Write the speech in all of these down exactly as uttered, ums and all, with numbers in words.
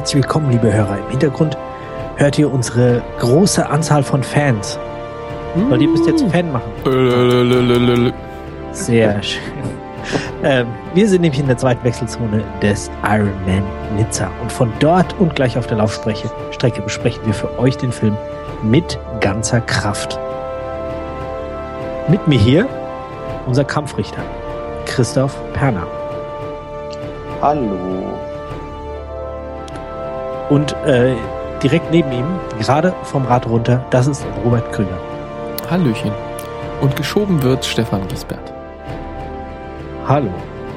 herzlich willkommen, liebe Hörer. Im Hintergrund hört ihr unsere große Anzahl von Fans. Weil die müsst ihr jetzt Fan machen. Sehr schön. ähm, wir sind nämlich in der zweiten Wechselzone des Ironman Nizza. Und von dort und gleich auf der Laufstrecke Strecke besprechen wir für euch den Film mit ganzer Kraft. Mit mir hier unser Kampfrichter, Christoph Perner. Hallo. Und äh, direkt neben ihm, gerade vom Rad runter, das ist Robert Krüger. Hallöchen. Und geschoben wird Stefan Giesbert. Hallo.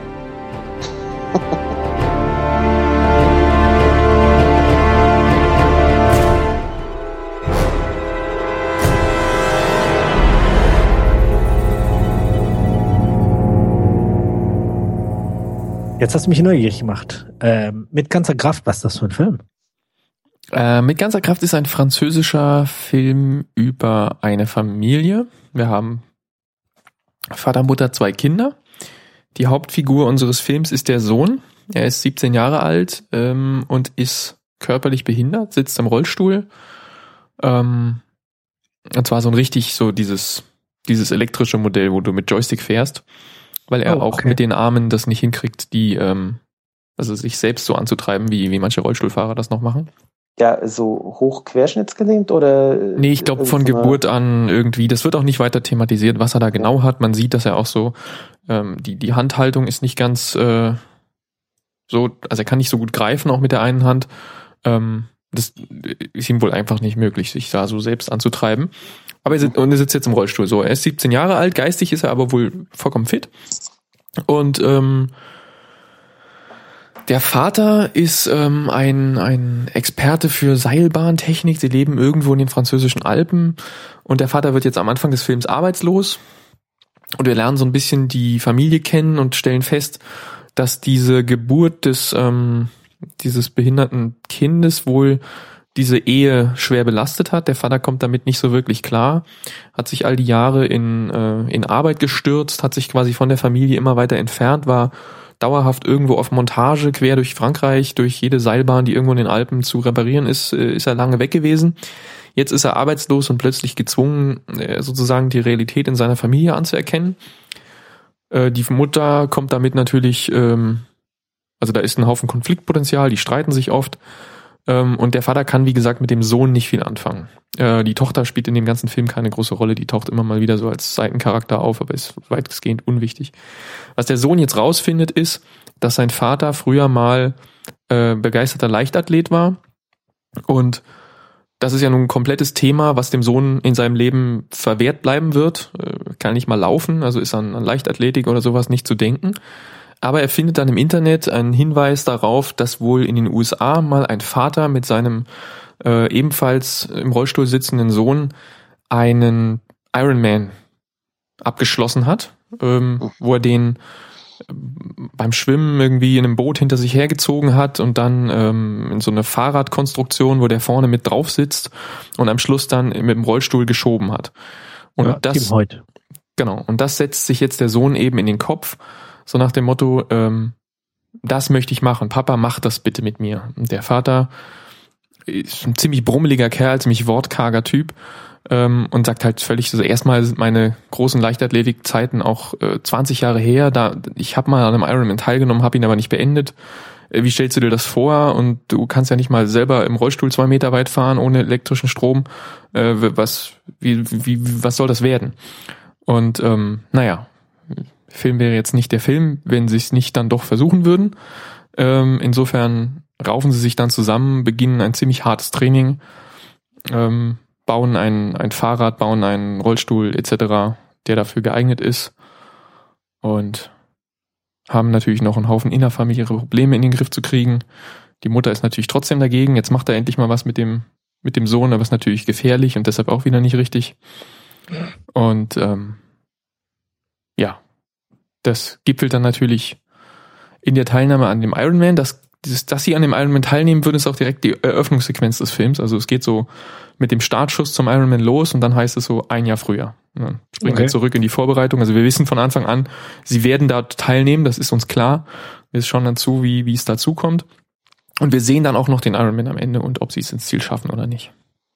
Jetzt hast du mich neugierig gemacht. Ähm, mit ganzer Kraft, was ist das für ein Film? Äh, mit ganzer Kraft ist ein französischer Film über eine Familie. Wir haben Vater, Mutter, zwei Kinder. Die Hauptfigur unseres Films ist der Sohn. Er ist siebzehn Jahre alt ähm, und ist körperlich behindert, sitzt im Rollstuhl. Ähm, und zwar so ein richtig so dieses, dieses elektrische Modell, wo du mit Joystick fährst. Weil er oh, okay. auch mit den Armen das nicht hinkriegt, die, ähm, also sich selbst so anzutreiben, wie, wie manche Rollstuhlfahrer das noch machen. Ja, so hoch querschnittsgelähmt oder? Nee, ich glaube von Geburt an irgendwie. Das wird auch nicht weiter thematisiert, was er da genau hat. Man sieht, dass er auch so, ähm, die, die Handhaltung ist nicht ganz äh, so, also er kann nicht so gut greifen, auch mit der einen Hand. Ähm, das ist ihm wohl einfach nicht möglich, sich da so selbst anzutreiben. Aber er sitzt, und er sitzt jetzt im Rollstuhl. So, er ist siebzehn Jahre alt, geistig ist er aber wohl vollkommen fit. Und ähm, der Vater ist ähm, ein ein Experte für Seilbahntechnik. Sie leben irgendwo in den französischen Alpen. Und der Vater wird jetzt am Anfang des Films arbeitslos. Und wir lernen so ein bisschen die Familie kennen und stellen fest, dass diese Geburt des ähm, dieses behinderten Kindes wohl diese Ehe schwer belastet hat. Der Vater kommt damit nicht so wirklich klar, hat sich all die Jahre in äh, in Arbeit gestürzt, hat sich quasi von der Familie immer weiter entfernt, war dauerhaft irgendwo auf Montage, quer durch Frankreich, durch jede Seilbahn, die irgendwo in den Alpen zu reparieren ist, äh, ist er lange weg gewesen. Jetzt ist er arbeitslos und plötzlich gezwungen, äh, sozusagen die Realität in seiner Familie anzuerkennen. Äh, die Mutter kommt damit natürlich, ähm, also da ist ein Haufen Konfliktpotenzial, die streiten sich oft. Und der Vater kann, wie gesagt, mit dem Sohn nicht viel anfangen. Äh, die Tochter spielt in dem ganzen Film keine große Rolle. Die taucht immer mal wieder so als Seitencharakter auf, aber ist weitestgehend unwichtig. Was der Sohn jetzt rausfindet, ist, dass sein Vater früher mal äh, begeisterter Leichtathlet war. Und das ist ja nun ein komplettes Thema, was dem Sohn in seinem Leben verwehrt bleiben wird. Äh, kann nicht mal laufen, also ist an, an Leichtathletik oder sowas nicht zu denken. Aber er findet dann im Internet einen Hinweis darauf, dass wohl in den U S A mal ein Vater mit seinem äh, ebenfalls im Rollstuhl sitzenden Sohn einen Ironman abgeschlossen hat, ähm, wo er den beim Schwimmen irgendwie in einem Boot hinter sich hergezogen hat und dann ähm, in so eine Fahrradkonstruktion, wo der vorne mit drauf sitzt und am Schluss dann mit dem Rollstuhl geschoben hat. Und ja, das heute. Genau, und das setzt sich jetzt der Sohn eben in den Kopf. So nach dem Motto, ähm, das möchte ich machen. Papa, mach das bitte mit mir. Und der Vater ist ein ziemlich brummeliger Kerl, ziemlich wortkarger Typ ähm, und sagt halt völlig so, erstmal sind meine großen Leichtathletikzeiten auch äh, zwanzig Jahre her. Da ich habe mal an einem Ironman teilgenommen, habe ihn aber nicht beendet. Äh, wie stellst du dir das vor? Und du kannst ja nicht mal selber im Rollstuhl zwei Meter weit fahren ohne elektrischen Strom. Äh, was, wie, wie, was soll das werden? Und ähm, naja, Film wäre jetzt nicht der Film, wenn sie es nicht dann doch versuchen würden. Ähm, insofern raufen sie sich dann zusammen, beginnen ein ziemlich hartes Training, ähm, bauen ein, ein Fahrrad, bauen einen Rollstuhl et cetera, der dafür geeignet ist und haben natürlich noch einen Haufen innerfamiliäre Probleme in den Griff zu kriegen. Die Mutter ist natürlich trotzdem dagegen. Jetzt macht er endlich mal was mit dem mit dem Sohn, aber ist natürlich gefährlich und deshalb auch wieder nicht richtig. Und ähm, ja, das gipfelt dann natürlich in der Teilnahme an dem Ironman. Das, das, dass sie an dem Ironman teilnehmen würden, ist auch direkt die Eröffnungssequenz des Films. Also es geht so mit dem Startschuss zum Ironman los und dann heißt es so ein Jahr früher. Dann springen okay. wir zurück in die Vorbereitung. Also wir wissen von Anfang an, sie werden da teilnehmen, das ist uns klar. Wir schauen dann zu, wie, wie es dazu kommt. Und wir sehen dann auch noch den Ironman am Ende und ob sie es ins Ziel schaffen oder nicht.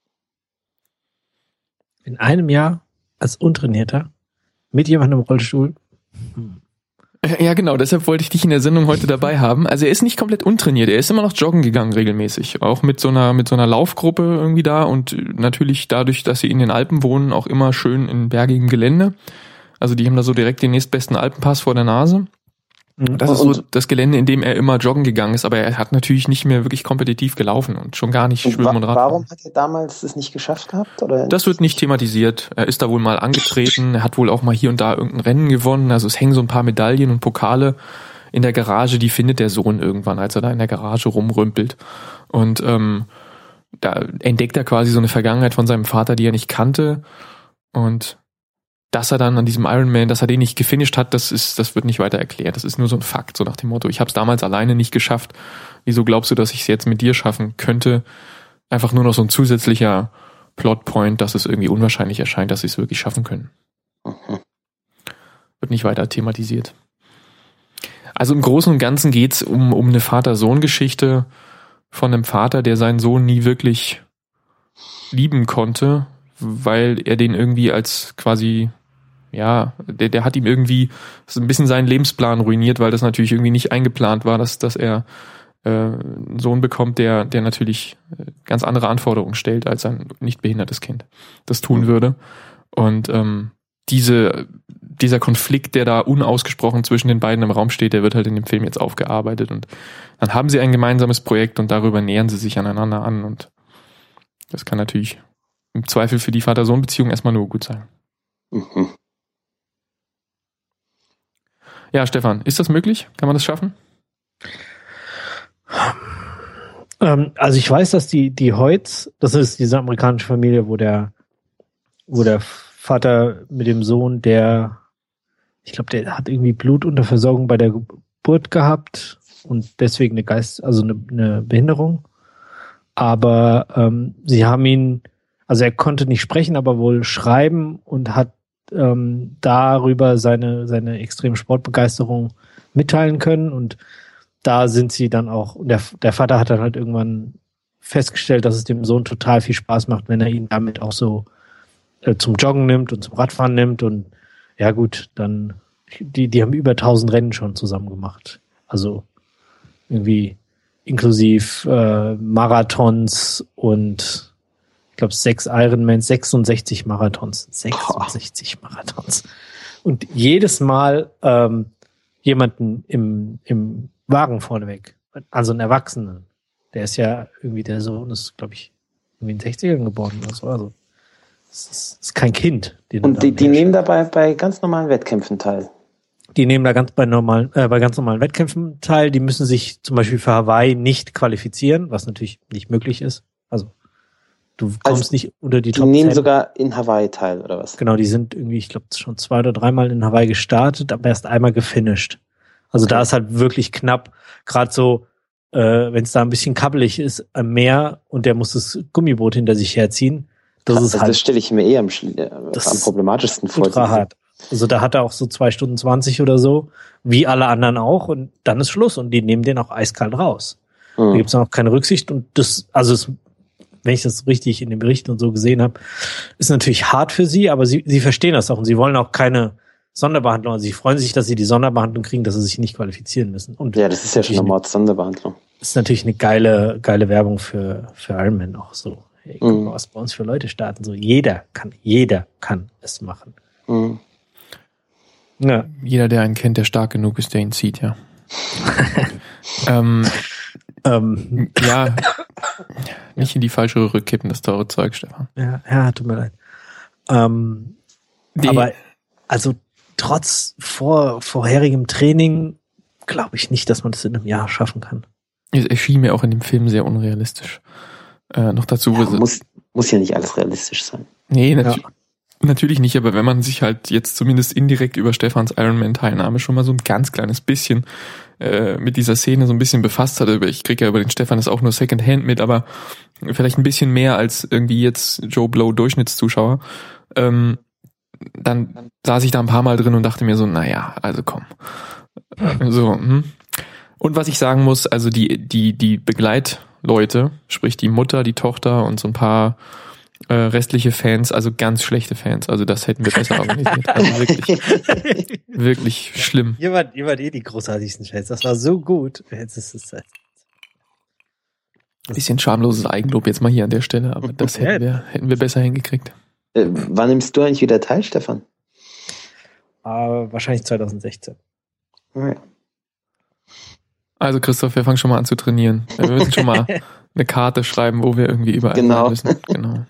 In einem Jahr als Untrainierter mit jemandem im Rollstuhl. Hm. Ja, genau, deshalb wollte ich dich in der Sendung heute dabei haben. Also er ist nicht komplett untrainiert, er ist immer noch joggen gegangen regelmäßig. Auch mit so einer mit so einer Laufgruppe irgendwie da und natürlich dadurch, dass sie in den Alpen wohnen, auch immer schön in bergigem Gelände. Also die haben da so direkt den nächstbesten Alpenpass vor der Nase. Das ist so das Gelände, in dem er immer joggen gegangen ist, aber er hat natürlich nicht mehr wirklich kompetitiv gelaufen und schon gar nicht und Schwimmen wa- und Radfahren. Warum hat er damals es nicht geschafft gehabt? Oder? Das wird nicht thematisiert. Er ist da wohl mal angetreten, er hat wohl auch mal hier und da irgendein Rennen gewonnen, also es hängen so ein paar Medaillen und Pokale in der Garage, die findet der Sohn irgendwann, als er da in der Garage rumrümpelt. Und ähm, da entdeckt er quasi so eine Vergangenheit von seinem Vater, die er nicht kannte, und dass er dann an diesem Ironman, dass er den nicht gefinisht hat, das ist, das wird nicht weiter erklärt. Das ist nur so ein Fakt, so nach dem Motto, ich habe es damals alleine nicht geschafft. Wieso glaubst du, dass ich es jetzt mit dir schaffen könnte? Einfach nur noch so ein zusätzlicher Plotpoint, dass es irgendwie unwahrscheinlich erscheint, dass sie es wirklich schaffen können. Mhm. Wird nicht weiter thematisiert. Also im Großen und Ganzen geht's um, um eine Vater-Sohn-Geschichte von einem Vater, der seinen Sohn nie wirklich lieben konnte, weil er den irgendwie als quasi, ja, der, der hat ihm irgendwie so ein bisschen seinen Lebensplan ruiniert, weil das natürlich irgendwie nicht eingeplant war, dass, dass er äh, einen Sohn bekommt, der, der natürlich ganz andere Anforderungen stellt, als ein nicht behindertes Kind das tun würde. Und ähm, diese, dieser Konflikt, der da unausgesprochen zwischen den beiden im Raum steht, der wird halt in dem Film jetzt aufgearbeitet. Und dann haben sie ein gemeinsames Projekt und darüber nähern sie sich aneinander an. Und das kann natürlich im Zweifel für die Vater-Sohn-Beziehung erstmal nur gut sein. Mhm. Ja, Stefan, ist das möglich? Kann man das schaffen? Ähm, also ich weiß, dass die, die Hoyts, das ist diese amerikanische Familie, wo der, wo der Vater mit dem Sohn, der, ich glaube, der hat irgendwie Blutunterversorgung bei der Geburt gehabt und deswegen eine Geist, also eine, eine Behinderung. Aber ähm, sie haben ihn, also er konnte nicht sprechen, aber wohl schreiben und hat ähm, darüber seine, seine extreme Sportbegeisterung mitteilen können. Und da sind sie dann auch, und der, der Vater hat dann halt irgendwann festgestellt, dass es dem Sohn total viel Spaß macht, wenn er ihn damit auch so äh, zum Joggen nimmt und zum Radfahren nimmt. Und ja gut, dann, die, die haben über tausend Rennen schon zusammen gemacht. Also irgendwie inklusiv äh, Marathons und ich glaube sechs Ironmans, sechsundsechzig Marathons. sechsundsechzig oh. Marathons. Und jedes Mal ähm, jemanden im, im Wagen vorneweg. Also einen Erwachsenen. Der ist ja irgendwie, der Sohn ist, glaube ich, irgendwie in den sechzigern geboren oder so. Also das ist, das ist kein Kind. Den Und die, die nehmen dabei bei ganz normalen Wettkämpfen teil. Die nehmen da ganz bei normalen, äh, bei ganz normalen Wettkämpfen teil. Die müssen sich zum Beispiel für Hawaii nicht qualifizieren, was natürlich nicht möglich ist. Also du kommst also, nicht unter die, die Top Die nehmen zehn. Sogar in Hawaii teil, oder was? Genau, die sind irgendwie, ich glaube, schon zwei oder dreimal in Hawaii gestartet, aber erst einmal gefinisht. Also okay. Da ist halt wirklich knapp, gerade so, äh, wenn es da ein bisschen kabbelig ist am Meer und der muss das Gummiboot hinter sich herziehen. Das Krass, ist also halt. Das stelle ich mir eh am, am problematischsten vor. Ultra hart. Also da hat er auch so zwei Stunden zwanzig oder so, wie alle anderen auch, und dann ist Schluss und die nehmen den auch eiskalt raus. Mhm. Da gibt's auch keine Rücksicht und das, also es, wenn ich das richtig in den Berichten und so gesehen habe, ist natürlich hart für sie, aber sie, sie verstehen das auch und sie wollen auch keine Sonderbehandlung. Also sie freuen sich, dass sie die Sonderbehandlung kriegen, dass sie sich nicht qualifizieren müssen. Und ja, das ist ja schon eine Mord-Sonderbehandlung. Ist natürlich eine geile, geile Werbung für, für Ironman auch so. Hey, guck mal, was bei uns für Leute starten. So, jeder kann, jeder kann es machen. Mhm. Ja. Jeder, der einen kennt, der stark genug ist, der ihn zieht, ja. ähm, ähm, ja, nicht in die falsche Röhre kippen, das teure Zeug, Stefan. Ja, ja, tut mir leid. Ähm, aber, also, trotz vor, vorherigem Training glaube ich nicht, dass man das in einem Jahr schaffen kann. Es erschien mir auch in dem Film sehr unrealistisch. Äh, noch dazu. Ja, muss, muss ja nicht alles realistisch sein. Nee, natürlich. Ja. Natürlich nicht, aber wenn man sich halt jetzt zumindest indirekt über Stefans Ironman-Teilnahme schon mal so ein ganz kleines bisschen äh, mit dieser Szene so ein bisschen befasst hat, ich kriege ja über den Stefan das auch nur Secondhand mit, aber vielleicht ein bisschen mehr als irgendwie jetzt Joe Blow Durchschnittszuschauer, ähm, dann saß ich da ein paar Mal drin und dachte mir so, naja, also komm. So, hm. Und was ich sagen muss, also die, die, die Begleitleute, sprich die Mutter, die Tochter und so ein paar äh, restliche Fans, also ganz schlechte Fans, also das hätten wir besser organisiert. Also wirklich, wirklich schlimm. Ihr wart, ihr wart eh die großartigsten Fans, das war so gut. Jetzt ist es halt. Bisschen schamloses Eigenlob jetzt mal hier an der Stelle, aber das hätten wir, hätten wir besser hingekriegt. Äh, wann nimmst du eigentlich wieder teil, Stefan? Uh, wahrscheinlich zwanzig sechzehn. Oh ja. Also Christoph, wir fangen schon mal an zu trainieren. Wir müssen schon mal eine Karte schreiben, wo wir irgendwie überall genau. sein müssen. Genau.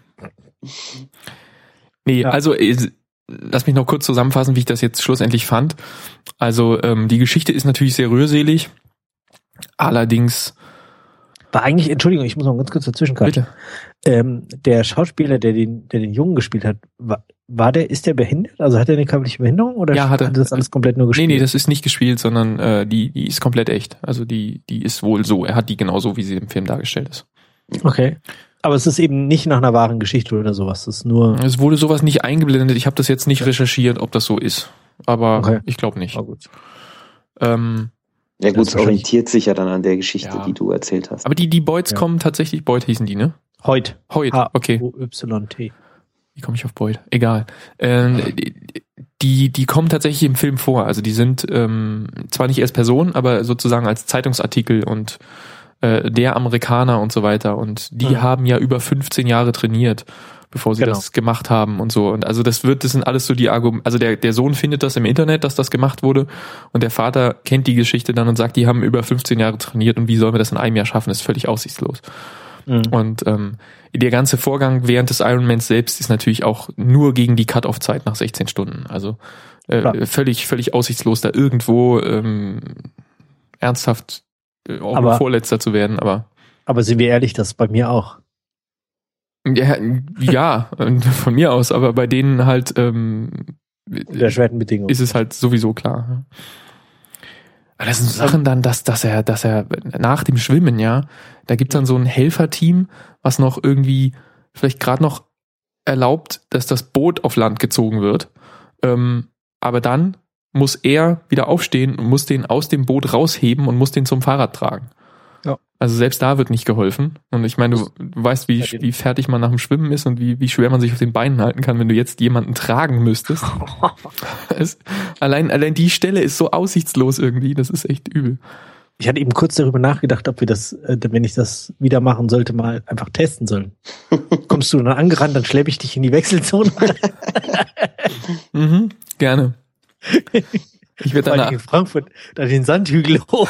Nee, ja. also lass mich noch kurz zusammenfassen, wie ich das jetzt schlussendlich fand. Also ähm, die Geschichte ist natürlich sehr rührselig. Allerdings war eigentlich, Entschuldigung, ich muss noch ganz kurz dazwischen kommen. Bitte. Ähm, der Schauspieler, der den, der den Jungen gespielt hat, war, war der, ist der behindert? Also hat er eine körperliche Behinderung oder ja, hat er. hat das alles komplett nur gespielt? Nee, nee, das ist nicht gespielt, sondern äh, die, die ist komplett echt. Also die, die ist wohl so. Er hat die genauso, wie sie im Film dargestellt ist. Okay. Aber es ist eben nicht nach einer wahren Geschichte oder sowas. Es ist nur. Es wurde sowas nicht eingeblendet. Ich habe das jetzt nicht recherchiert, ob das so ist. Aber okay. Ich glaube nicht. Oh, gut. Ähm, ja gut, es orientiert sich ja dann an der Geschichte, ja. die du erzählt hast. Aber die, die Boyds ja. kommen tatsächlich, Boyd hießen die, ne? Heut. Heut, okay. O Y T. Wie komme ich auf Boyd? Egal. Ähm, die, die kommen tatsächlich im Film vor. Also die sind ähm, zwar nicht als Person, aber sozusagen als Zeitungsartikel und äh, der Amerikaner und so weiter. Und die mhm. haben ja über fünfzehn Jahre trainiert, bevor sie genau. das gemacht haben und so. Und also das wird, das sind alles so die Argumente. Also der, der Sohn findet das im Internet, dass das gemacht wurde. Und der Vater kennt die Geschichte dann und sagt, die haben über fünfzehn Jahre trainiert und wie sollen wir das in einem Jahr schaffen? Das ist völlig aussichtslos. Mhm. Und ähm, der ganze Vorgang während des Ironmans selbst ist natürlich auch nur gegen die Cut-Off-Zeit nach sechzehn Stunden. Also äh, völlig, völlig aussichtslos, da irgendwo ähm, ernsthaft äh, auch aber, nur Vorletzter zu werden. Aber aber sind wir ehrlich, das ist bei mir auch. Ja, ja von mir aus, aber bei denen halt ähm, der schweren Bedingungen ist es halt sowieso klar. Aber das sind Sachen dann, dass, dass er, dass er nach dem Schwimmen, ja, da gibt's dann so ein Helferteam, was noch irgendwie vielleicht gerade noch erlaubt, dass das Boot auf Land gezogen wird. Ähm, aber dann muss er wieder aufstehen und muss den aus dem Boot rausheben und muss den zum Fahrrad tragen. Ja. Also selbst da wird nicht geholfen. Und ich meine, du, du weißt, wie, wie fertig man nach dem Schwimmen ist und wie, wie schwer man sich auf den Beinen halten kann, wenn du jetzt jemanden tragen müsstest. es, allein, allein die Stelle ist so aussichtslos irgendwie. Das ist echt übel. Ich hatte eben kurz darüber nachgedacht, ob wir das, wenn ich das wieder machen sollte, mal einfach testen sollen. Kommst du dann angerannt, dann schleppe ich dich in die Wechselzone. mhm, gerne. Ich werde dann in Frankfurt da den Sandhügel hoch.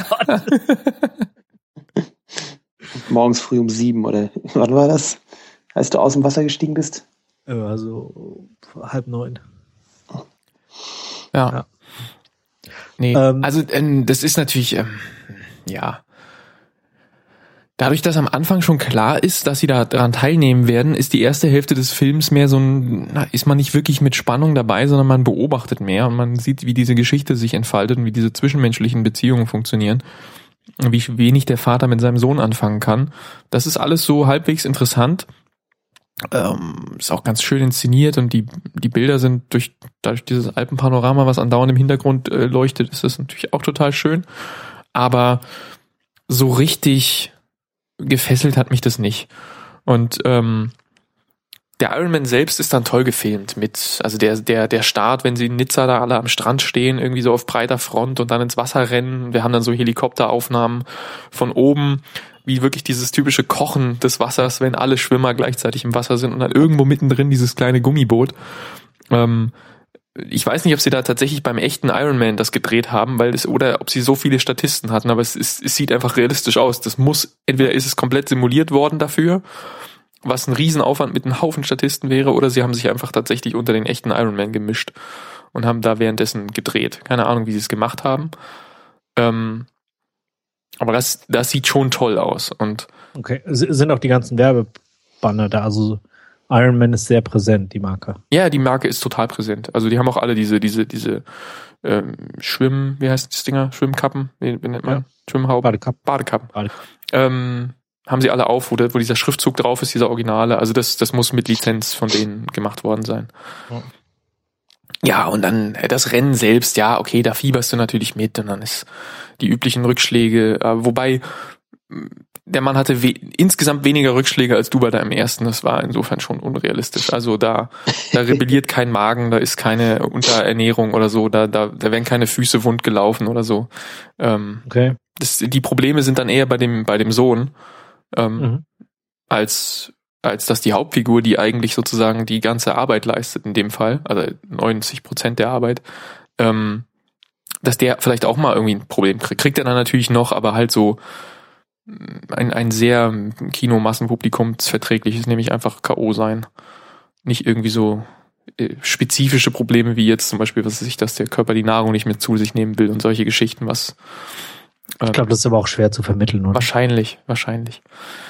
Morgens früh um sieben, oder wann war das? Als du aus dem Wasser gestiegen bist? Ja, so halb neun. Ja. ja. Nee, ähm, also ähm, das ist natürlich, ähm, ja. Dadurch, dass am Anfang schon klar ist, dass sie da daran teilnehmen werden, ist die erste Hälfte des Films mehr so ein, na, ist man nicht wirklich mit Spannung dabei, sondern man beobachtet mehr und man sieht, wie diese Geschichte sich entfaltet und wie diese zwischenmenschlichen Beziehungen funktionieren. Wie wenig der Vater mit seinem Sohn anfangen kann. Das ist alles so halbwegs interessant. Ähm, ist auch ganz schön inszeniert und die die Bilder sind durch dadurch dieses Alpenpanorama, was andauernd im Hintergrund äh, leuchtet, ist das natürlich auch total schön. Aber so richtig gefesselt hat mich das nicht. Und ähm, der Ironman selbst ist dann toll gefilmt mit, also der der der Start, wenn sie in Nizza da alle am Strand stehen, irgendwie so auf breiter Front und dann ins Wasser rennen. Wir haben dann so Helikopteraufnahmen von oben, wie wirklich dieses typische Kochen des Wassers, wenn alle Schwimmer gleichzeitig im Wasser sind und dann irgendwo mittendrin dieses kleine Gummiboot. Ähm, ich weiß nicht, ob sie da tatsächlich beim echten Ironman das gedreht haben, weil es, oder ob sie so viele Statisten hatten, aber es, ist, es sieht einfach realistisch aus. Das muss, entweder ist es komplett simuliert worden dafür, was ein Riesenaufwand mit einem Haufen Statisten wäre, oder sie haben sich einfach tatsächlich unter den echten Ironman gemischt und haben da währenddessen gedreht. Keine Ahnung, wie sie es gemacht haben. Ähm, aber das, das sieht schon toll aus. Und okay, sind auch die ganzen Werbebanner da, also Ironman ist sehr präsent, die Marke. Ja, die Marke ist total präsent. Also die haben auch alle diese, diese, diese ähm, Schwimm, wie heißt das Dinger? Schwimmkappen? Wie, wie nennt man? Ja. Schwimmhauben? Badekappen. Badekappen. Badekappen. Ähm, haben sie alle auf, wo, der, wo dieser Schriftzug drauf ist, dieser Originale. Also das, das muss mit Lizenz von denen gemacht worden sein. Ja. Ja, und dann das Rennen selbst, ja, okay, da fieberst du natürlich mit und dann ist die üblichen Rückschläge, äh, wobei der Mann hatte we- insgesamt weniger Rückschläge als du bei deinem ersten, das war insofern schon unrealistisch. Also da, da rebelliert kein Magen, da ist keine Unterernährung oder so, da, da, da werden keine Füße wund gelaufen oder so. Ähm, Okay. das, die Probleme sind dann eher bei dem, bei dem Sohn, ähm, Mhm. als als dass die Hauptfigur, die eigentlich sozusagen die ganze Arbeit leistet in dem Fall, also neunzig Prozent der Arbeit, ähm, dass der vielleicht auch mal irgendwie ein Problem kriegt. Kriegt er dann natürlich noch, aber halt so ein, ein sehr Kinomassenpublikumsverträgliches, nämlich einfach K O sein. Nicht irgendwie so äh, spezifische Probleme wie jetzt zum Beispiel, was weiß ich, dass der Körper die Nahrung nicht mehr zu sich nehmen will und solche Geschichten, was äh, Ich glaube, das ist aber auch schwer zu vermitteln, oder? wahrscheinlich, wahrscheinlich.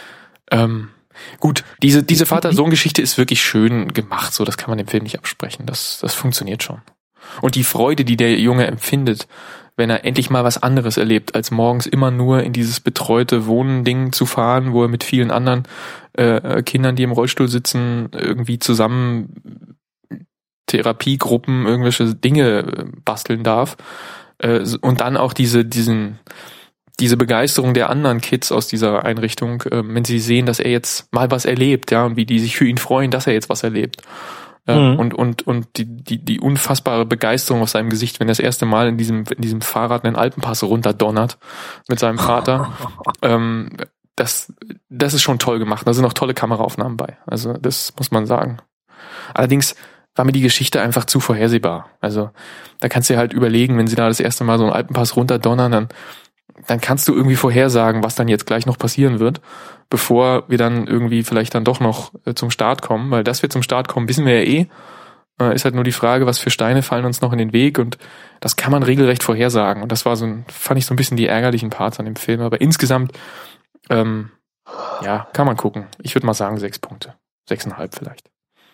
Ähm, Gut, diese, diese Vater-Sohn-Geschichte ist wirklich schön gemacht, so, das kann man dem Film nicht absprechen, das, das funktioniert schon. Und die Freude, die der Junge empfindet, wenn er endlich mal was anderes erlebt, als morgens immer nur in dieses betreute Wohnen-Ding zu fahren, wo er mit vielen anderen äh, Kindern, die im Rollstuhl sitzen, irgendwie zusammen Therapiegruppen, irgendwelche Dinge basteln darf. Äh, und dann auch diese, diesen, diese Begeisterung der anderen Kids aus dieser Einrichtung, äh, wenn sie sehen, dass er jetzt mal was erlebt, ja, und wie die sich für ihn freuen, dass er jetzt was erlebt. Äh, Mhm. Und, und, und die, die, die unfassbare Begeisterung auf seinem Gesicht, wenn er das erste Mal in diesem, in diesem Fahrrad einen Alpenpass runterdonnert mit seinem Vater. ähm, das, das ist schon toll gemacht. Da sind auch tolle Kameraaufnahmen bei. Also, das muss man sagen. Allerdings war mir die Geschichte einfach zu vorhersehbar. Also, da kannst du dir halt überlegen, wenn sie da das erste Mal so einen Alpenpass runterdonnern, dann dann kannst du irgendwie vorhersagen, was dann jetzt gleich noch passieren wird, bevor wir dann irgendwie vielleicht dann doch noch äh, zum Start kommen, weil dass wir zum Start kommen, wissen wir ja eh. Äh, ist halt nur die Frage, was für Steine fallen uns noch in den Weg und das kann man regelrecht vorhersagen und das war so ein, fand ich so ein bisschen die ärgerlichen Parts an dem Film, aber insgesamt, ähm, ja, kann man gucken. Ich würde mal sagen sechs Punkte. Sechseinhalb vielleicht.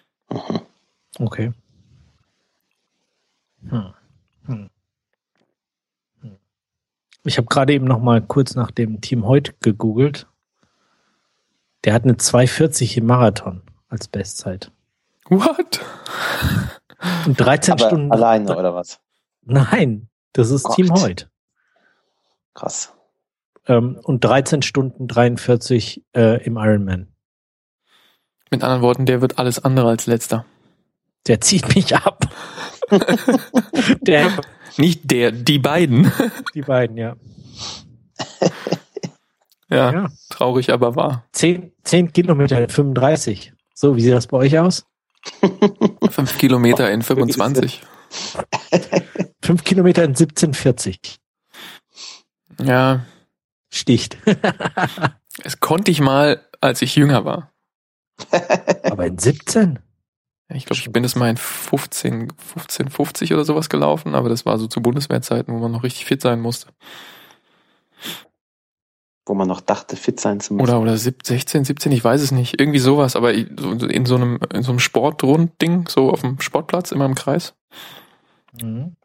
Okay. Hm. Hm. Ich habe gerade eben noch mal kurz nach dem Team Hoyt gegoogelt. Der hat eine zwei vierzig im Marathon als Bestzeit. What? Und dreizehn Aber Stunden. alleine, oder was? Nein, das ist Gott. Team Hoyt. Krass. Ähm, und dreizehn Stunden dreiundvierzig äh, im Ironman. Mit anderen Worten, der wird alles andere als letzter. Der zieht mich ab. Der, Nicht der, die beiden. die beiden, ja. Ja, Ja. traurig, aber wahr. Zehn, zehn Kilometer in fünfunddreißig. So, wie sieht das bei euch aus? Fünf Kilometer in fünfundzwanzig. Fünf Kilometer in siebzehn vierzig. Ja, Sticht. es konnte ich mal, als ich jünger war. Aber in siebzehn? Ich glaube, ich bin das mal in fünfzehn, fünfzehn fünfzig oder sowas gelaufen, aber das war so zu Bundeswehrzeiten, wo man noch richtig fit sein musste. Wo man noch dachte, fit sein zu müssen. Oder, oder sechzehn, siebzehn, ich weiß es nicht. Irgendwie sowas, aber in so einem, in so einem Sportrundding, so auf dem Sportplatz, immer im Kreis. Mhm.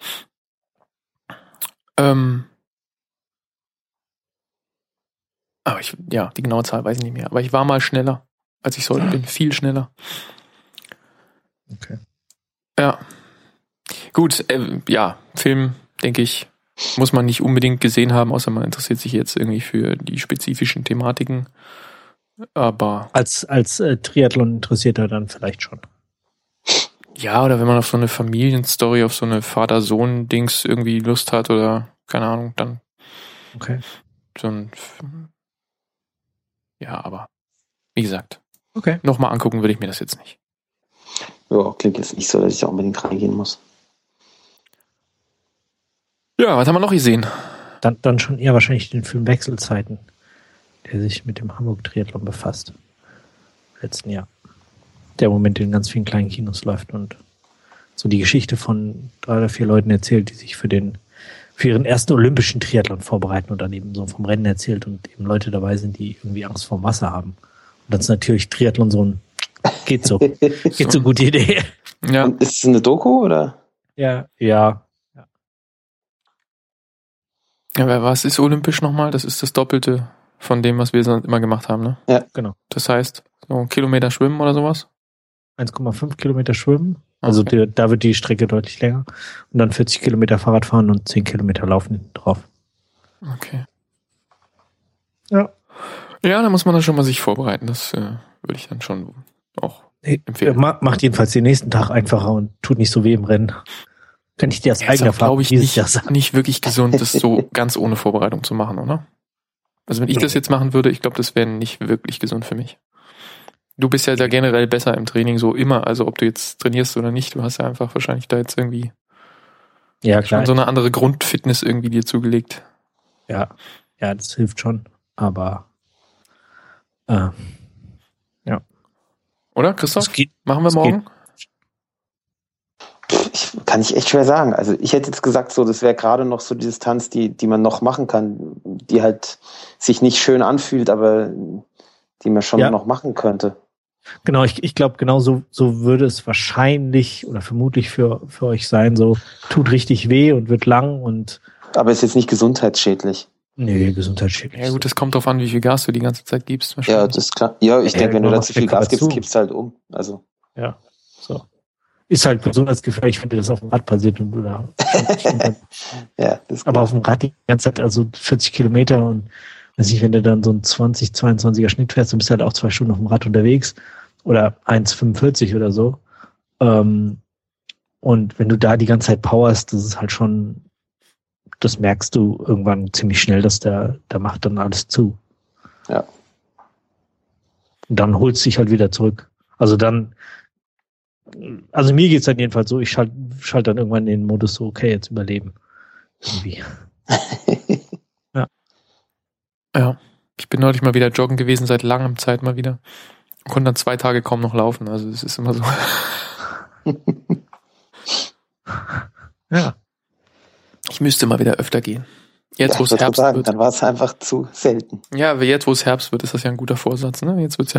Ähm, aber ich, ja, die genaue Zahl weiß ich nicht mehr. Aber ich war mal schneller, als ich sollte, bin viel schneller. Okay. Ja. Gut, äh, ja, Film, denke ich, muss man nicht unbedingt gesehen haben, außer man interessiert sich jetzt irgendwie für die spezifischen Thematiken. Aber Als, als äh, Triathlon-Interessierter dann vielleicht schon. ja, oder wenn man auf so eine Familienstory, auf so eine Vater-Sohn-Dings irgendwie Lust hat oder keine Ahnung, dann Okay. so ein ja, aber wie gesagt, Okay. nochmal angucken würde ich mir das jetzt nicht. Ja, klingt jetzt nicht so, dass ich da unbedingt reingehen muss. Ja, was haben wir noch gesehen? Dann, dann schon eher wahrscheinlich den Film Wechselzeiten, der sich mit dem Hamburg-Triathlon befasst. Letzten Jahr. Der im Moment in ganz vielen kleinen Kinos läuft und so die Geschichte von drei oder vier Leuten erzählt, die sich für den, für ihren ersten olympischen Triathlon vorbereiten und dann eben so vom Rennen erzählt und eben Leute dabei sind, die irgendwie Angst vorm Wasser haben. Und das ist natürlich Triathlon so ein, geht so, geht so gute Idee. Ja, Und ist es eine Doku, oder? Ja, ja. ja, was ist olympisch nochmal? Das ist das Doppelte von dem, was wir sonst immer gemacht haben, ne? Ja. Genau. Das heißt, so einen Kilometer schwimmen oder sowas? eins Komma fünf Kilometer schwimmen. Also Okay. der, da wird die Strecke deutlich länger. Und dann vierzig Kilometer Fahrrad fahren und zehn Kilometer laufen drauf. Okay. Ja. Ja, da muss man dann schon mal sich vorbereiten. Das äh, würde ich dann schon auch empfehlen. Ma- Macht jedenfalls den nächsten Tag einfacher und tut nicht so weh im Rennen. Kann ich dir aus Ja, ist eigener auch, glaube ich, dieses nicht, Jahr sagen. nicht wirklich gesund, das so ganz ohne Vorbereitung zu machen, oder? Also wenn ich das jetzt machen würde, ich glaube, das wäre nicht wirklich gesund für mich. Du bist ja da generell besser im Training, so immer. Also ob du jetzt trainierst oder nicht, du hast ja einfach wahrscheinlich da jetzt irgendwie Ja, klar. schon so eine andere Grundfitness irgendwie dir zugelegt. Ja, ja, das hilft schon. Aber äh, Oder, Christoph? es geht. Machen wir es morgen? Ich, kann ich echt schwer sagen. Also ich hätte jetzt gesagt, so das wäre gerade noch so die Distanz, die, die man noch machen kann, die halt sich nicht schön anfühlt, aber die man schon Ja. noch machen könnte. Genau, ich, ich glaube, genau so, so würde es wahrscheinlich oder vermutlich für, für euch sein. So tut richtig weh und wird lang und Aber ist jetzt nicht gesundheitsschädlich. nee, gesundheitsschädlich. Ja gut, das kommt drauf an, wie viel Gas du die ganze Zeit gibst. Ja, wahrscheinlich. das ist klar. Ja, ich Ja, denke, wenn du genau, da zu viel der Gas gibst, Kombination. kippst du halt um. Also Ja, so. Ist halt gesundheitsgefährlich, wenn dir das auf dem Rad passiert und du da. ja, das ist Aber auf dem Rad die ganze Zeit, also vierzig Kilometer und weiß nicht, wenn du dann so ein zwanzig, zweiundzwanziger Schnitt fährst, dann bist du halt auch zwei Stunden auf dem Rad unterwegs oder eins Komma fünfundvierzig oder so. Ähm, und wenn du da die ganze Zeit powerst, das ist halt schon, das merkst du irgendwann ziemlich schnell, dass der, der macht dann alles zu. Ja. Und dann holst du dich halt wieder zurück. Also dann, also mir geht's dann jedenfalls so, ich schalte schalt dann irgendwann in den Modus so, okay, jetzt überleben. Irgendwie. Ja. Ich bin neulich mal wieder joggen gewesen, seit langem Zeit mal wieder. Und konnte dann zwei Tage kaum noch laufen. Also es ist immer so. Ja. Ich müsste mal wieder öfter gehen. Jetzt, ja, wo ich es wollte Herbst sagen, wird. dann war es einfach zu selten. Ja, aber jetzt, wo es Herbst wird, ist das ja ein guter Vorsatz, ne? Jetzt wird's ja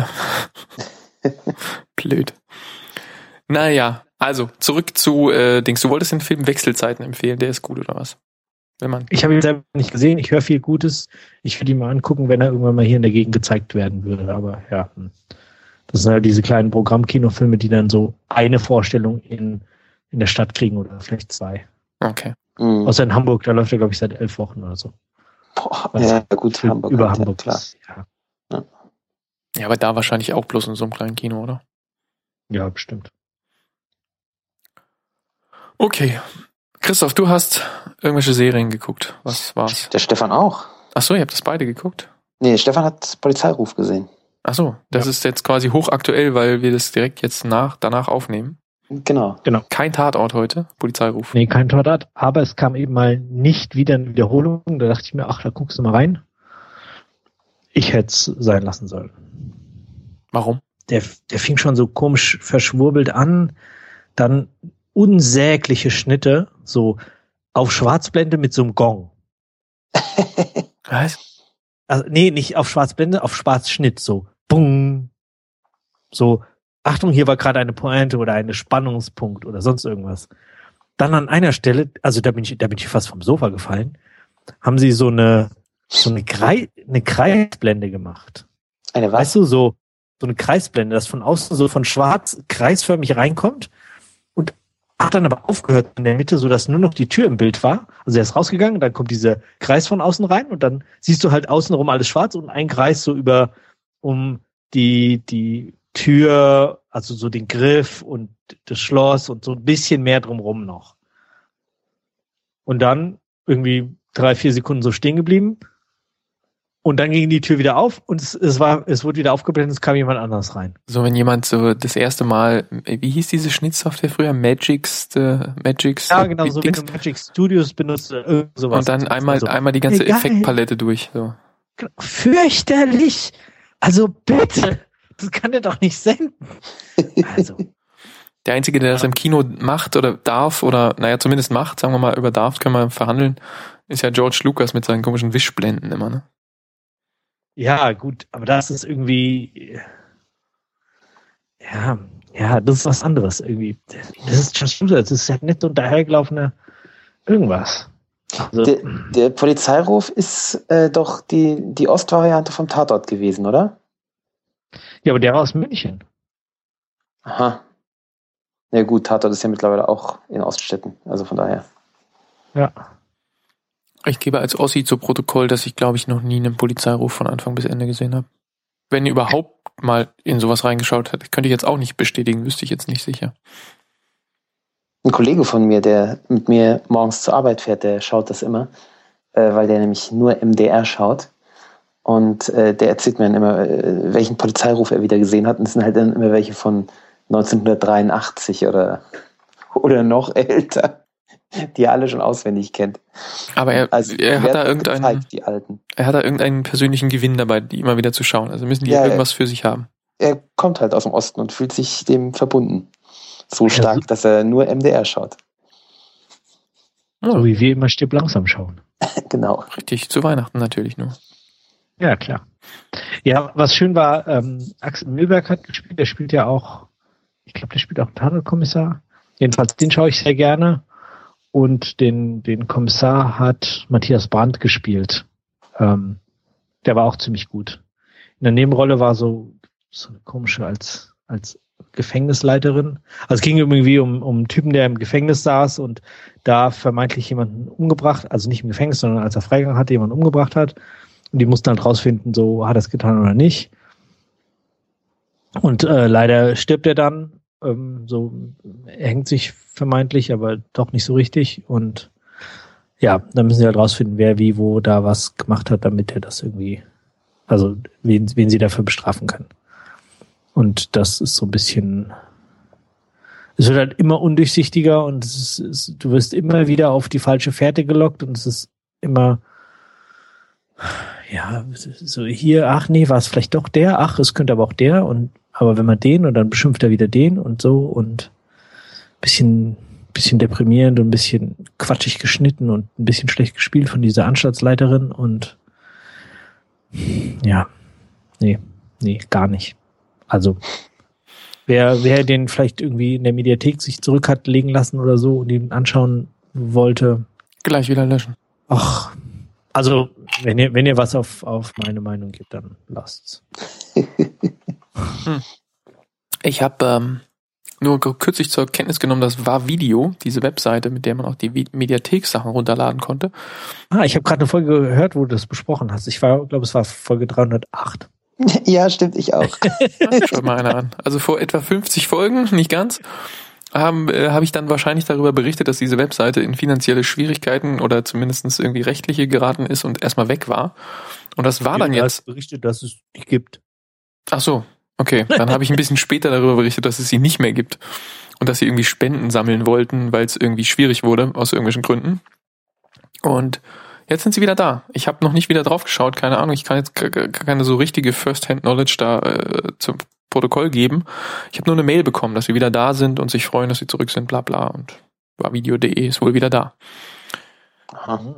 blöd. Naja, also zurück zu äh, Dings. Du wolltest den Film Wechselzeiten empfehlen, der ist gut, oder was? Wenn man. Ich habe ihn selber nicht gesehen, ich höre viel Gutes. Ich würde ihn mal angucken, wenn er irgendwann mal hier in der Gegend gezeigt werden würde. Aber ja, das sind halt diese kleinen Programmkinofilme, die dann so eine Vorstellung in, in der Stadt kriegen oder vielleicht zwei. Okay. Mhm. Außer in Hamburg, da läuft er, glaube ich, seit elf Wochen oder so. Boah, Also, ja, gut, Hamburg. Über halt, Hamburg. klar. Ja. Ja, aber da wahrscheinlich auch bloß in so einem kleinen Kino, oder? Ja, bestimmt. Okay. Christoph, du hast irgendwelche Serien geguckt. Was war's? Der Stefan auch. Ach so, ihr habt das beide geguckt? Nee, Stefan hat Polizeiruf gesehen. Ach so, das Ja. ist jetzt quasi hochaktuell, weil wir das direkt jetzt nach, danach aufnehmen. Genau. Kein Tatort heute, Polizeiruf. Nee, kein Tordat, aber es kam eben mal nicht wieder eine Wiederholung. Da dachte ich mir, ach, da guckst du mal rein. Ich hätte es sein lassen sollen. Warum? Der, der fing schon so komisch verschwurbelt an, dann unsägliche Schnitte, so auf Schwarzblende mit so einem Gong. Was? Also, nee, nicht auf Schwarzblende, auf Schwarzschnitt, so bung. So, Achtung, hier war gerade eine Pointe oder ein Spannungspunkt oder sonst irgendwas. Dann an einer Stelle, also da bin ich, da bin ich fast vom Sofa gefallen, haben sie so eine, so eine, Krei, eine Kreisblende gemacht. Eine was? Weißt du, so, so eine Kreisblende, das von außen so von schwarz kreisförmig reinkommt und hat dann aber aufgehört in der Mitte, so dass nur noch die Tür im Bild war. Also er ist rausgegangen, dann kommt dieser Kreis von außen rein und dann siehst du halt außenrum alles schwarz und ein Kreis so über, um die, die Tür, also so den Griff und das Schloss und so ein bisschen mehr drumrum noch. Und dann irgendwie drei, vier Sekunden so stehen geblieben. Und dann ging die Tür wieder auf und es, es war, es wurde wieder aufgeblendet, es kam jemand anders rein. So, wenn jemand so das erste Mal, wie hieß diese Schnittsoftware früher? Magix, äh, Magix. Ja, genau, so wenn Dings. du Magic Studios benutzt oder irgend sowas. Und dann einmal, also, einmal die ganze Egal. Effektpalette durch. So. fürchterlich. Also bitte, das kann er doch nicht senden. Also, Der Einzige, der das im Kino macht oder darf oder, naja, zumindest macht, sagen wir mal, über darf, können wir verhandeln, ist ja George Lucas mit seinen komischen Wischblenden immer, ne? ja, gut, aber das ist irgendwie, ja, ja, das ist was anderes irgendwie. Das ist Just Lucas, das ist halt nett und dahergelaufene irgendwas. Also, Der, der Polizeiruf ist äh, doch die, die Ostvariante vom Tatort gewesen, oder? ja, aber der war aus München. Aha. Ja gut, Tatort ist ja mittlerweile auch in Oststetten, also von daher. Ja. Ich gebe als Ossi zu Protokoll, dass ich, glaube ich, noch nie einen Polizeiruf von Anfang bis Ende gesehen habe. Wenn ihr überhaupt mal in sowas reingeschaut habt, könnte ich jetzt auch nicht bestätigen, wüsste ich jetzt nicht sicher. Ein Kollege von mir, der mit mir morgens zur Arbeit fährt, der schaut das immer, äh, weil der nämlich nur M D R schaut. Und äh, der erzählt mir dann immer, äh, welchen Polizeiruf er wieder gesehen hat. Und es sind halt dann immer welche von neunzehnhundertdreiundachtzig oder, oder noch älter, die er alle schon auswendig kennt. Aber er, also, er hat da irgendeinen, gezeigt, die Alten. er hat da irgendeinen persönlichen Gewinn dabei, die immer wieder zu schauen. Also müssen die Ja, irgendwas für sich haben. Er kommt halt aus dem Osten und fühlt sich dem verbunden. So stark, dass er nur M D R schaut. So wie wir immer Stirb langsam schauen. Genau. Richtig, zu Weihnachten natürlich nur. Ja, klar. Ja, was schön war, ähm, Axel Milberg hat gespielt, der spielt ja auch, ich glaube, der spielt auch einen Tatortkommissar. Jedenfalls, den schaue ich sehr gerne. Und den, den Kommissar hat Matthias Brandt gespielt. Ähm, der war auch ziemlich gut. In der Nebenrolle war so, so eine komische als, als Gefängnisleiterin. Also es ging irgendwie um, um einen Typen, der im Gefängnis saß und da vermeintlich jemanden umgebracht, also nicht im Gefängnis, sondern als er Freigang hatte, jemanden umgebracht hat. Und die mussten halt rausfinden, so hat er es getan oder nicht. Und äh, leider stirbt er dann. Ähm, so, er hängt sich vermeintlich, aber doch nicht so richtig. Und ja, dann müssen sie halt rausfinden, wer wie wo da was gemacht hat, damit er das irgendwie, also wen, wen sie dafür bestrafen können. Und das ist so ein bisschen, es wird halt immer undurchsichtiger und es ist, es, du wirst immer wieder auf die falsche Fährte gelockt und es ist immer, ja, so hier, ach nee, war es vielleicht doch der, ach, es könnte aber auch der und aber wenn man den und dann beschimpft er wieder den und so und bisschen, bisschen deprimierend und ein bisschen quatschig geschnitten und ein bisschen schlecht gespielt von dieser Anstaltsleiterin und ja, nee, nee, gar nicht. Also, wer, wer den vielleicht irgendwie in der Mediathek sich zurück hat legen lassen oder so und ihn anschauen wollte. Gleich wieder löschen. Ach, also, wenn ihr, wenn ihr was auf, auf meine Meinung gibt, dann lasst's. Hm. Ich habe ähm, nur kürzlich zur Kenntnis genommen, das war Video, diese Webseite, mit der man auch die Mediathek-Sachen runterladen konnte. Ah, ich habe gerade eine Folge gehört, wo du das besprochen hast. Ich war, glaube, es war Folge dreihundertacht. Ja, stimmt, ich auch. Schaut mal einer an. Also vor etwa fünfzig Folgen, nicht ganz, haben, äh, habe ich dann wahrscheinlich darüber berichtet, dass diese Webseite in finanzielle Schwierigkeiten oder zumindest irgendwie rechtliche geraten ist und erstmal weg war. Und das war dann jetzt... berichtet, dass es die gibt. Ach so, okay. Dann habe ich ein bisschen später darüber berichtet, dass es sie nicht mehr gibt. Und dass sie irgendwie Spenden sammeln wollten, weil es irgendwie schwierig wurde, aus irgendwelchen Gründen. Und jetzt sind sie wieder da. Ich habe noch nicht wieder drauf geschaut, keine Ahnung. Ich kann jetzt keine so richtige First-Hand-Knowledge da äh, zum Protokoll geben. Ich habe nur eine Mail bekommen, dass sie wieder da sind und sich freuen, dass sie zurück sind, bla bla. Und warvideo punkt de ist wohl wieder da. Aha.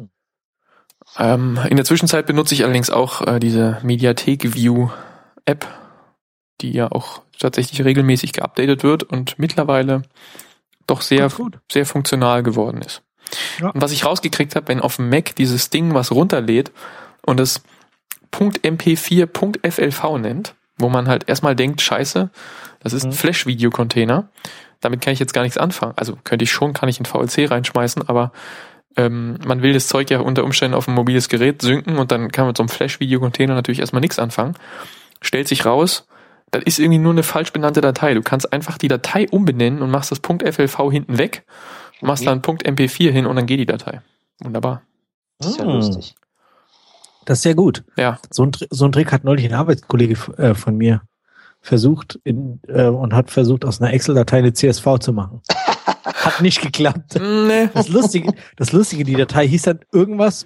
Ähm, in der Zwischenzeit benutze ich allerdings auch äh, diese Mediathek-View-App, die ja auch tatsächlich regelmäßig geupdatet wird und mittlerweile doch sehr, sehr funktional geworden ist. Ja. Und was ich rausgekriegt habe, wenn auf dem Mac dieses Ding was runterlädt und es .m p vier punkt f l v nennt, wo man halt erstmal denkt, scheiße, das ist ein mhm. Flash-Video-Container, damit kann ich jetzt gar nichts anfangen. Also könnte ich schon, kann ich ein V L C reinschmeißen, aber ähm, man will das Zeug ja unter Umständen auf ein mobiles Gerät synken und dann kann man mit so einem Flash-Video-Container natürlich erstmal nichts anfangen. Stellt sich raus, das ist irgendwie nur eine falsch benannte Datei. Du kannst einfach die Datei umbenennen und machst das .flv hinten weg, machst dann .m p vier hin und dann geht die Datei. Wunderbar. Das ist ja hm. lustig. Das ist sehr gut. Ja. So ein, so ein Trick hat neulich ein Arbeitskollege äh, von mir versucht in, äh, und hat versucht, aus einer Excel-Datei eine C S V zu machen. Hat nicht geklappt. Nee. Das Lustige, das Lustige, die Datei hieß dann irgendwas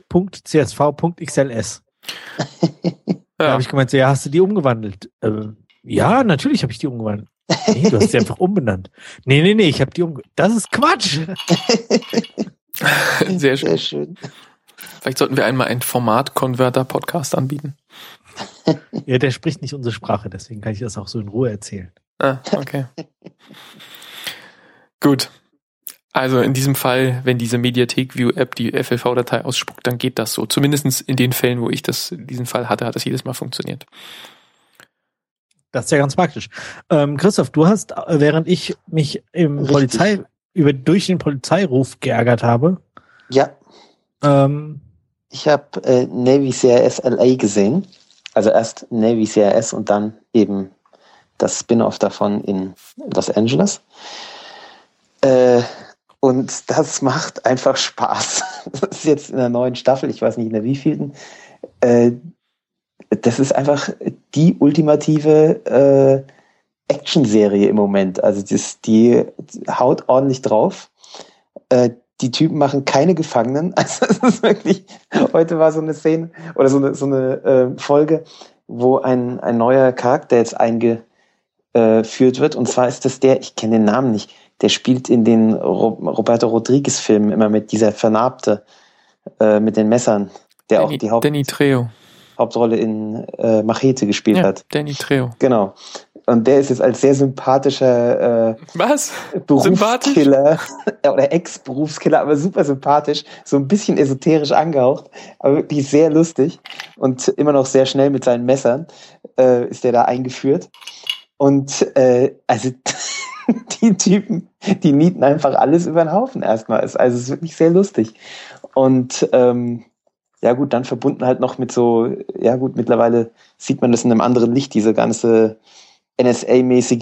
.csv.xls. Ja. Da habe ich gemeint, so, ja, hast du die umgewandelt? Äh, ja, natürlich habe ich die umgewandelt. Nee, du hast sie einfach umbenannt. Nee, nee, nee, ich habe die umgewandelt. Das ist Quatsch. Sehr schön. Sehr schön. Vielleicht sollten wir einmal einen Format-Converter-Podcast anbieten. Ja, der spricht nicht unsere Sprache, deswegen kann ich das auch so in Ruhe erzählen. Ah, okay. Gut. Also in diesem Fall, wenn diese Mediathek-View-App die F L V-Datei ausspuckt, dann geht das so. Zumindest in den Fällen, wo ich das, diesen Fall hatte, hat das jedes Mal funktioniert. Das ist ja ganz praktisch. Ähm, Christoph, du hast, äh, während ich mich im Richtig. Polizei, über, durch den Polizeiruf geärgert habe, Ja, ähm, ich habe äh, Navy C I S L A gesehen. Also erst Navy C I S und dann eben das Spin-off davon in Los Angeles. Äh, und das macht einfach Spaß. Das ist jetzt in der neuen Staffel, ich weiß nicht in der wievielten. Äh, das ist einfach die ultimative äh, Action-Serie im Moment. Also das, die haut ordentlich drauf. Äh, die Typen machen keine Gefangenen. Also es ist wirklich, heute war so eine Szene oder so eine, so eine äh, Folge, wo ein, ein neuer Charakter jetzt eingeführt wird. Und zwar ist das der, ich kenne den Namen nicht, der spielt in den Ro- Roberto Rodriguez-Filmen immer mit dieser Vernarbte, äh, mit den Messern, der Danny, auch die Haupt- Danny Trejo. Hauptrolle in äh, Machete gespielt Ja, hat. Danny Trejo. Genau. Und der ist jetzt als sehr sympathischer äh, Was? Berufskiller oder Ex-Berufskiller, aber super sympathisch, so ein bisschen esoterisch angehaucht, aber wirklich sehr lustig und immer noch sehr schnell mit seinen Messern äh, ist der da eingeführt. Und äh, also die Typen, die nieten einfach alles über den Haufen erstmal. Also es ist wirklich sehr lustig. Und ähm, ja gut, dann verbunden halt noch mit so, ja gut, mittlerweile sieht man das in einem anderen Licht, diese ganze N S A-mäßige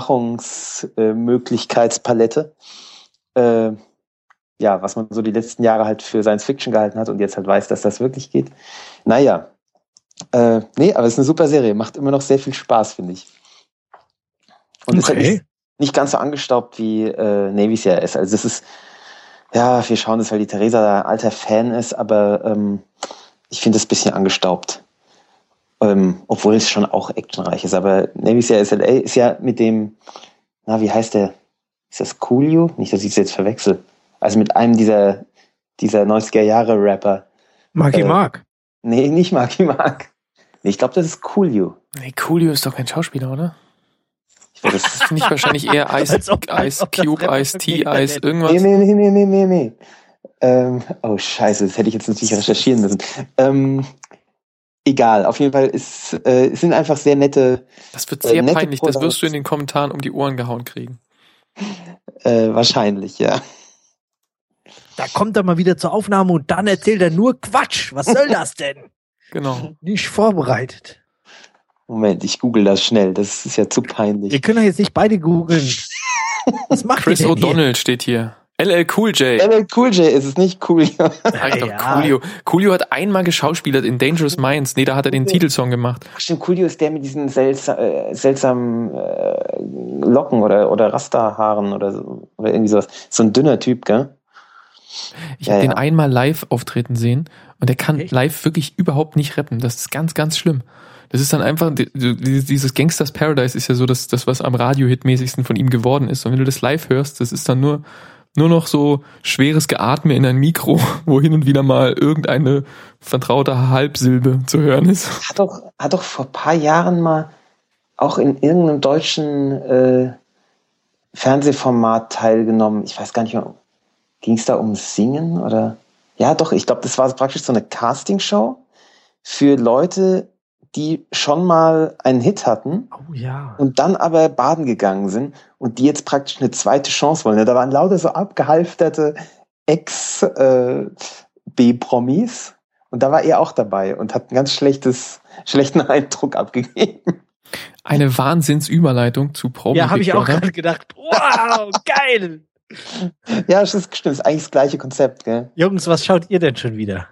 Überwachungsmöglichkeitspalette. Äh, ja, was man so die letzten Jahre halt für Science Fiction gehalten hat und jetzt halt weiß, dass das wirklich geht. Naja, äh, nee, aber es ist eine super Serie, macht immer noch sehr viel Spaß, finde ich. Und ist halt okay. nicht, nicht ganz so angestaubt wie äh, Navy C I S. Also das ist, ja, wir schauen das, weil die Theresa da ein alter Fan ist, aber ähm, ich finde das ein bisschen angestaubt. Ähm, obwohl es schon auch actionreich ist. Aber Navy C I S L A ist ja mit dem, na, wie heißt der? Ist das Coolio? Nicht, dass ich es jetzt verwechsel. Also mit einem dieser, dieser neunziger-Jahre-Rapper. Marky Äh, Mark. Nee, nicht Marky Mark. Nee, ich glaube, das ist Coolio. Nee, Coolio ist doch kein Schauspieler, oder? Ich weiß, das Das finde ich wahrscheinlich eher Ice, Als ob- als Ice ob das Cube, Rapper Ice T, wirklich Ice nennt. irgendwas. Nee, nee, nee, nee, nee, nee, nee. Ähm, oh, scheiße, das hätte ich jetzt natürlich recherchieren müssen. Ähm, egal, auf jeden Fall ist, äh, es sind einfach sehr nette, Das wird äh, sehr nette peinlich. Das Produkte. wirst du in den Kommentaren um die Ohren gehauen kriegen. äh, wahrscheinlich, ja. Da kommt er mal wieder zur Aufnahme und dann erzählt er nur Quatsch. Was soll das denn? Genau. Nicht vorbereitet. Moment, ich google das schnell, das ist ja zu peinlich. Ihr könnt doch jetzt nicht beide googeln. Was macht Chris ihr denn hier? O'Donnell steht hier. L L Cool J. L L Cool J ist es nicht Coolio. Sag doch, Ja. Coolio. Coolio hat einmal geschauspielert in Dangerous Minds. Nee, da hat er den Titelsong gemacht. Stimmt, Coolio ist der mit diesen seltsam, äh, seltsamen äh, Locken oder, oder Rasterhaaren oder so, oder irgendwie sowas. So ein dünner Typ, gell? Ich Ja, habe den ja. einmal live auftreten sehen und der kann Echt? live wirklich überhaupt nicht rappen. Das ist ganz, ganz schlimm. Das ist dann einfach, die- die- dieses Gangsters Paradise ist ja so das, das was am Radio-Hit-mäßigsten von ihm geworden ist. Und wenn du das live hörst, das ist dann nur, nur noch so schweres Geatme in ein Mikro, wo hin und wieder mal irgendeine vertraute Halbsilbe zu hören ist. Hat doch, hat doch vor ein paar Jahren mal auch in irgendeinem deutschen äh, Fernsehformat teilgenommen. Ich weiß gar nicht mehr, ging es da um Singen oder? Ja, doch, ich glaube, das war praktisch so eine Castingshow für Leute, die schon mal einen Hit hatten Oh ja. und dann aber baden gegangen sind und die jetzt praktisch eine zweite Chance wollen. Da waren lauter so abgehalfterte Ex-B-Promis und da war er auch dabei und hat einen ganz schlechtes, schlechten Eindruck abgegeben. Eine Wahnsinnsüberleitung zu Promi Ja, habe Big ich auch Brother. gerade gedacht. Wow, geil. Ja, das ist stimmt, das ist eigentlich das gleiche Konzept, gell? Jungs, was schaut ihr denn schon wieder?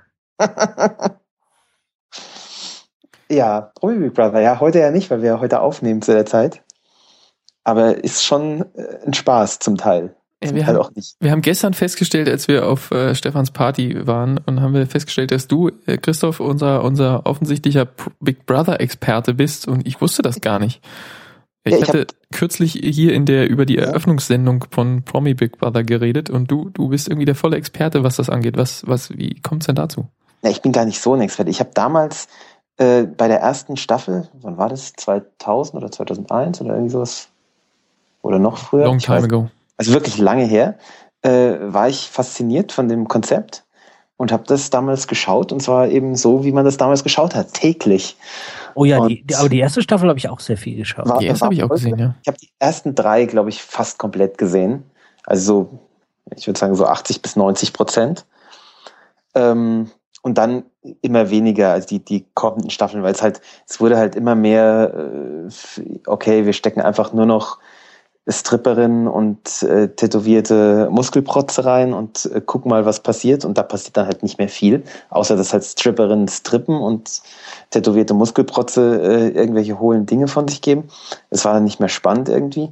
Ja, Promi Big Brother, ja, heute ja nicht, weil wir ja heute aufnehmen zu der Zeit. Aber ist schon äh, ein Spaß zum Teil. Ja, Zum wir Teil haben- auch nicht. Wir haben gestern festgestellt, als wir auf äh, Stefans Party waren, und haben wir festgestellt, dass du, äh, Christoph, unser unser offensichtlicher P- Big Brother Experte bist, und ich wusste das gar nicht. Ich Ja, ich hatte kürzlich hier in der über die Ja. Eröffnungssendung von Promi Big Brother geredet, und du du bist irgendwie der volle Experte, was das angeht. Was was wie kommt's denn dazu? Ja, ich bin gar nicht so ein Experte. Ich habe damals äh, bei der ersten Staffel, wann war das? zweitausend oder zweitausendeins oder irgendwie sowas? Oder noch früher? Long Ich time weiß- ago. Also wirklich lange her, äh, war ich fasziniert von dem Konzept und habe das damals geschaut, und zwar eben so, wie man das damals geschaut hat, täglich. Oh ja, die, die, aber die erste Staffel habe ich auch sehr viel geschaut. War, die erste habe ich auch gesehen, ja. Ich habe die ersten drei, glaube ich, fast komplett gesehen. Also so, ich würde sagen so achtzig bis neunzig Prozent. Ähm, und dann immer weniger als die, die kommenden Staffeln, weil es halt, es wurde halt immer mehr, äh, okay, wir stecken einfach nur noch Stripperinnen und äh, tätowierte Muskelprotze rein und äh, gucken mal, was passiert. Und da passiert dann halt nicht mehr viel, außer dass halt Stripperinnen strippen und tätowierte Muskelprotze äh, irgendwelche hohlen Dinge von sich geben. Es war dann nicht mehr spannend irgendwie.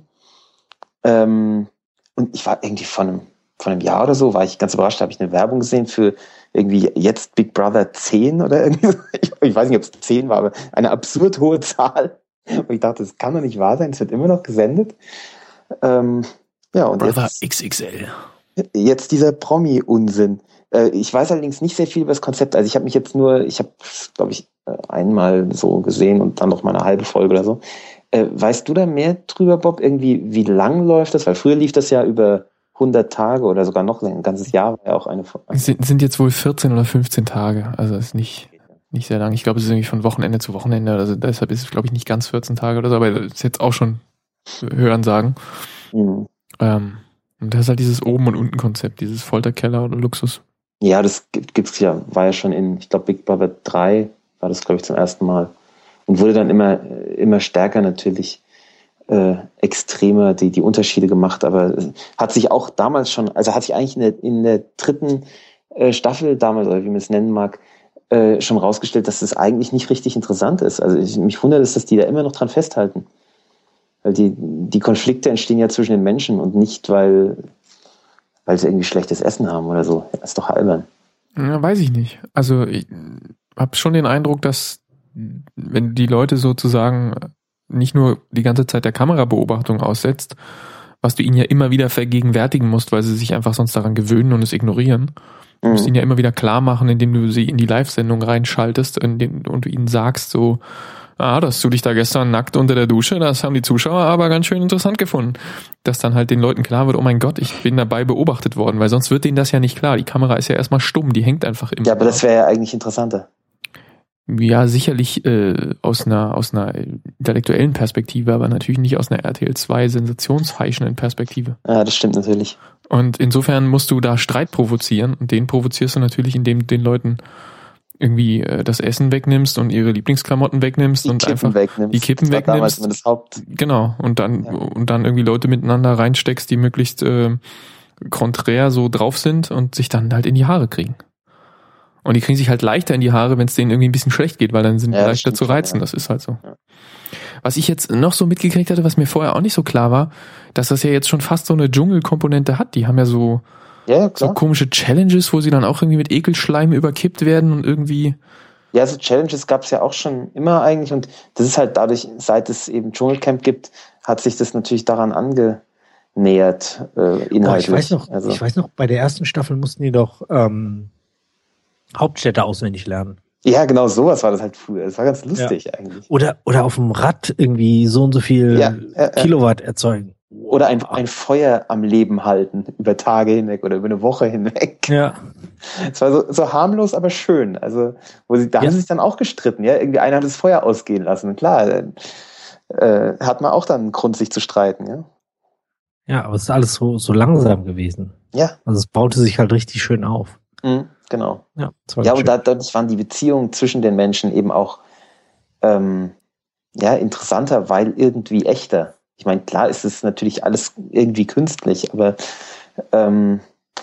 Ähm, und ich war irgendwie von einem, von einem Jahr oder so, war ich ganz überrascht, da habe ich eine Werbung gesehen für irgendwie jetzt Big Brother zehn oder irgendwie so. Ich, ich weiß nicht, ob es zehn war, aber eine absurd hohe Zahl. Und ich dachte, das kann doch nicht wahr sein, es wird immer noch gesendet. Ähm, ja, und Brother jetzt, X X L. Jetzt dieser Promi-Unsinn. Äh, ich weiß allerdings nicht sehr viel über das Konzept. Also ich habe mich jetzt nur, ich habe, glaube ich, einmal so gesehen und dann noch mal eine halbe Folge oder so. Äh, weißt du da mehr drüber, Bob? Irgendwie, wie lang läuft das? Weil früher lief das ja über hundert Tage oder sogar noch länger. Ein ganzes Jahr war ja auch eine Folge. Es sind, sind jetzt wohl vierzehn oder fünfzehn Tage. Also ist nicht, nicht sehr lang. Ich glaube, es ist irgendwie von Wochenende zu Wochenende. Also deshalb ist es, glaube ich, nicht ganz vierzehn Tage oder so. Aber das ist jetzt auch schon Hörensagen. Mhm. Ähm, und das ist halt dieses Oben- und Unten-Konzept, dieses Folterkeller oder Luxus. Ja, das gibt, gibt's ja, war ja schon in, ich glaube, Big Brother drei war das, glaube ich, zum ersten Mal. Und wurde dann immer, immer stärker natürlich, äh, extremer die, die Unterschiede gemacht. Aber hat sich auch damals schon, also hat sich eigentlich in der, in der dritten äh, Staffel damals, oder wie man es nennen mag, äh, schon rausgestellt, dass das eigentlich nicht richtig interessant ist. Also ich, mich wundert es, dass die da immer noch dran festhalten. Weil die, die Konflikte entstehen ja zwischen den Menschen und nicht, weil, weil sie irgendwie schlechtes Essen haben oder so. Das ist doch albern. Ja, weiß ich nicht. Also ich habe schon den Eindruck, dass wenn die Leute sozusagen nicht nur die ganze Zeit der Kamerabeobachtung aussetzt, was du ihnen ja immer wieder vergegenwärtigen musst, weil sie sich einfach sonst daran gewöhnen und es ignorieren. Du musst mhm. ihnen ja immer wieder klar machen, indem du sie in die Live-Sendung reinschaltest in den, und du ihnen sagst so, ah, dass du dich da gestern nackt unter der Dusche, das haben die Zuschauer aber ganz schön interessant gefunden. Dass dann halt den Leuten klar wird, oh mein Gott, ich bin dabei beobachtet worden, weil sonst wird denen das ja nicht klar. Die Kamera ist ja erstmal stumm, die hängt einfach immer. Ja, aber das wäre ja eigentlich interessanter. Ja, sicherlich äh, aus einer aus einer intellektuellen Perspektive, aber natürlich nicht aus einer R T L zwei sensationsheischenden Perspektive. Ja, das stimmt natürlich. Und insofern musst du da Streit provozieren und den provozierst du natürlich, indem du den Leuten irgendwie äh, das Essen wegnimmst und ihre Lieblingsklamotten wegnimmst die und Kippen einfach wegnimmst. die Kippen das war wegnimmst. damals das Haupt. Genau, und dann ja. und dann irgendwie Leute miteinander reinsteckst, die möglichst äh, konträr so drauf sind und sich dann halt in die Haare kriegen. Und die kriegen sich halt leichter in die Haare, wenn es denen irgendwie ein bisschen schlecht geht, weil dann sind die ja, leichter zu reizen. Schon, ja. Das ist halt so. Ja. Was ich jetzt noch so mitgekriegt hatte, was mir vorher auch nicht so klar war, dass das ja jetzt schon fast so eine Dschungelkomponente hat. Die haben ja so, ja, so komische Challenges, wo sie dann auch irgendwie mit Ekelschleim überkippt werden und irgendwie... Ja, so Challenges gab es ja auch schon immer eigentlich. Und das ist halt dadurch, seit es eben Dschungelcamp gibt, hat sich das natürlich daran angenähert, äh, inhaltlich. Oh, ich weiß noch, also. ich weiß noch, bei der ersten Staffel mussten die doch... Ähm Hauptstädte auswendig lernen. Ja, genau, sowas war das halt früher. Das war ganz lustig ja. eigentlich. Oder, oder auf dem Rad irgendwie so und so viel ja, äh, Kilowatt erzeugen. Oder ein, ein Feuer am Leben halten, über Tage hinweg oder über eine Woche hinweg. Ja. Es war so, so harmlos, aber schön. Also, wo sie, da ja. haben sie sich dann auch gestritten, ja. Irgendwie einer hat das Feuer ausgehen lassen. Und klar, dann, äh, hat man auch dann einen Grund, sich zu streiten, ja. Ja, aber es ist alles so, so langsam gewesen. Ja. Also es baute sich halt richtig schön auf. Mhm. Genau. Ja, ja und dadurch waren die Beziehungen zwischen den Menschen eben auch ähm, ja, interessanter, weil irgendwie echter. Ich meine, klar ist es natürlich alles irgendwie künstlich, aber ähm,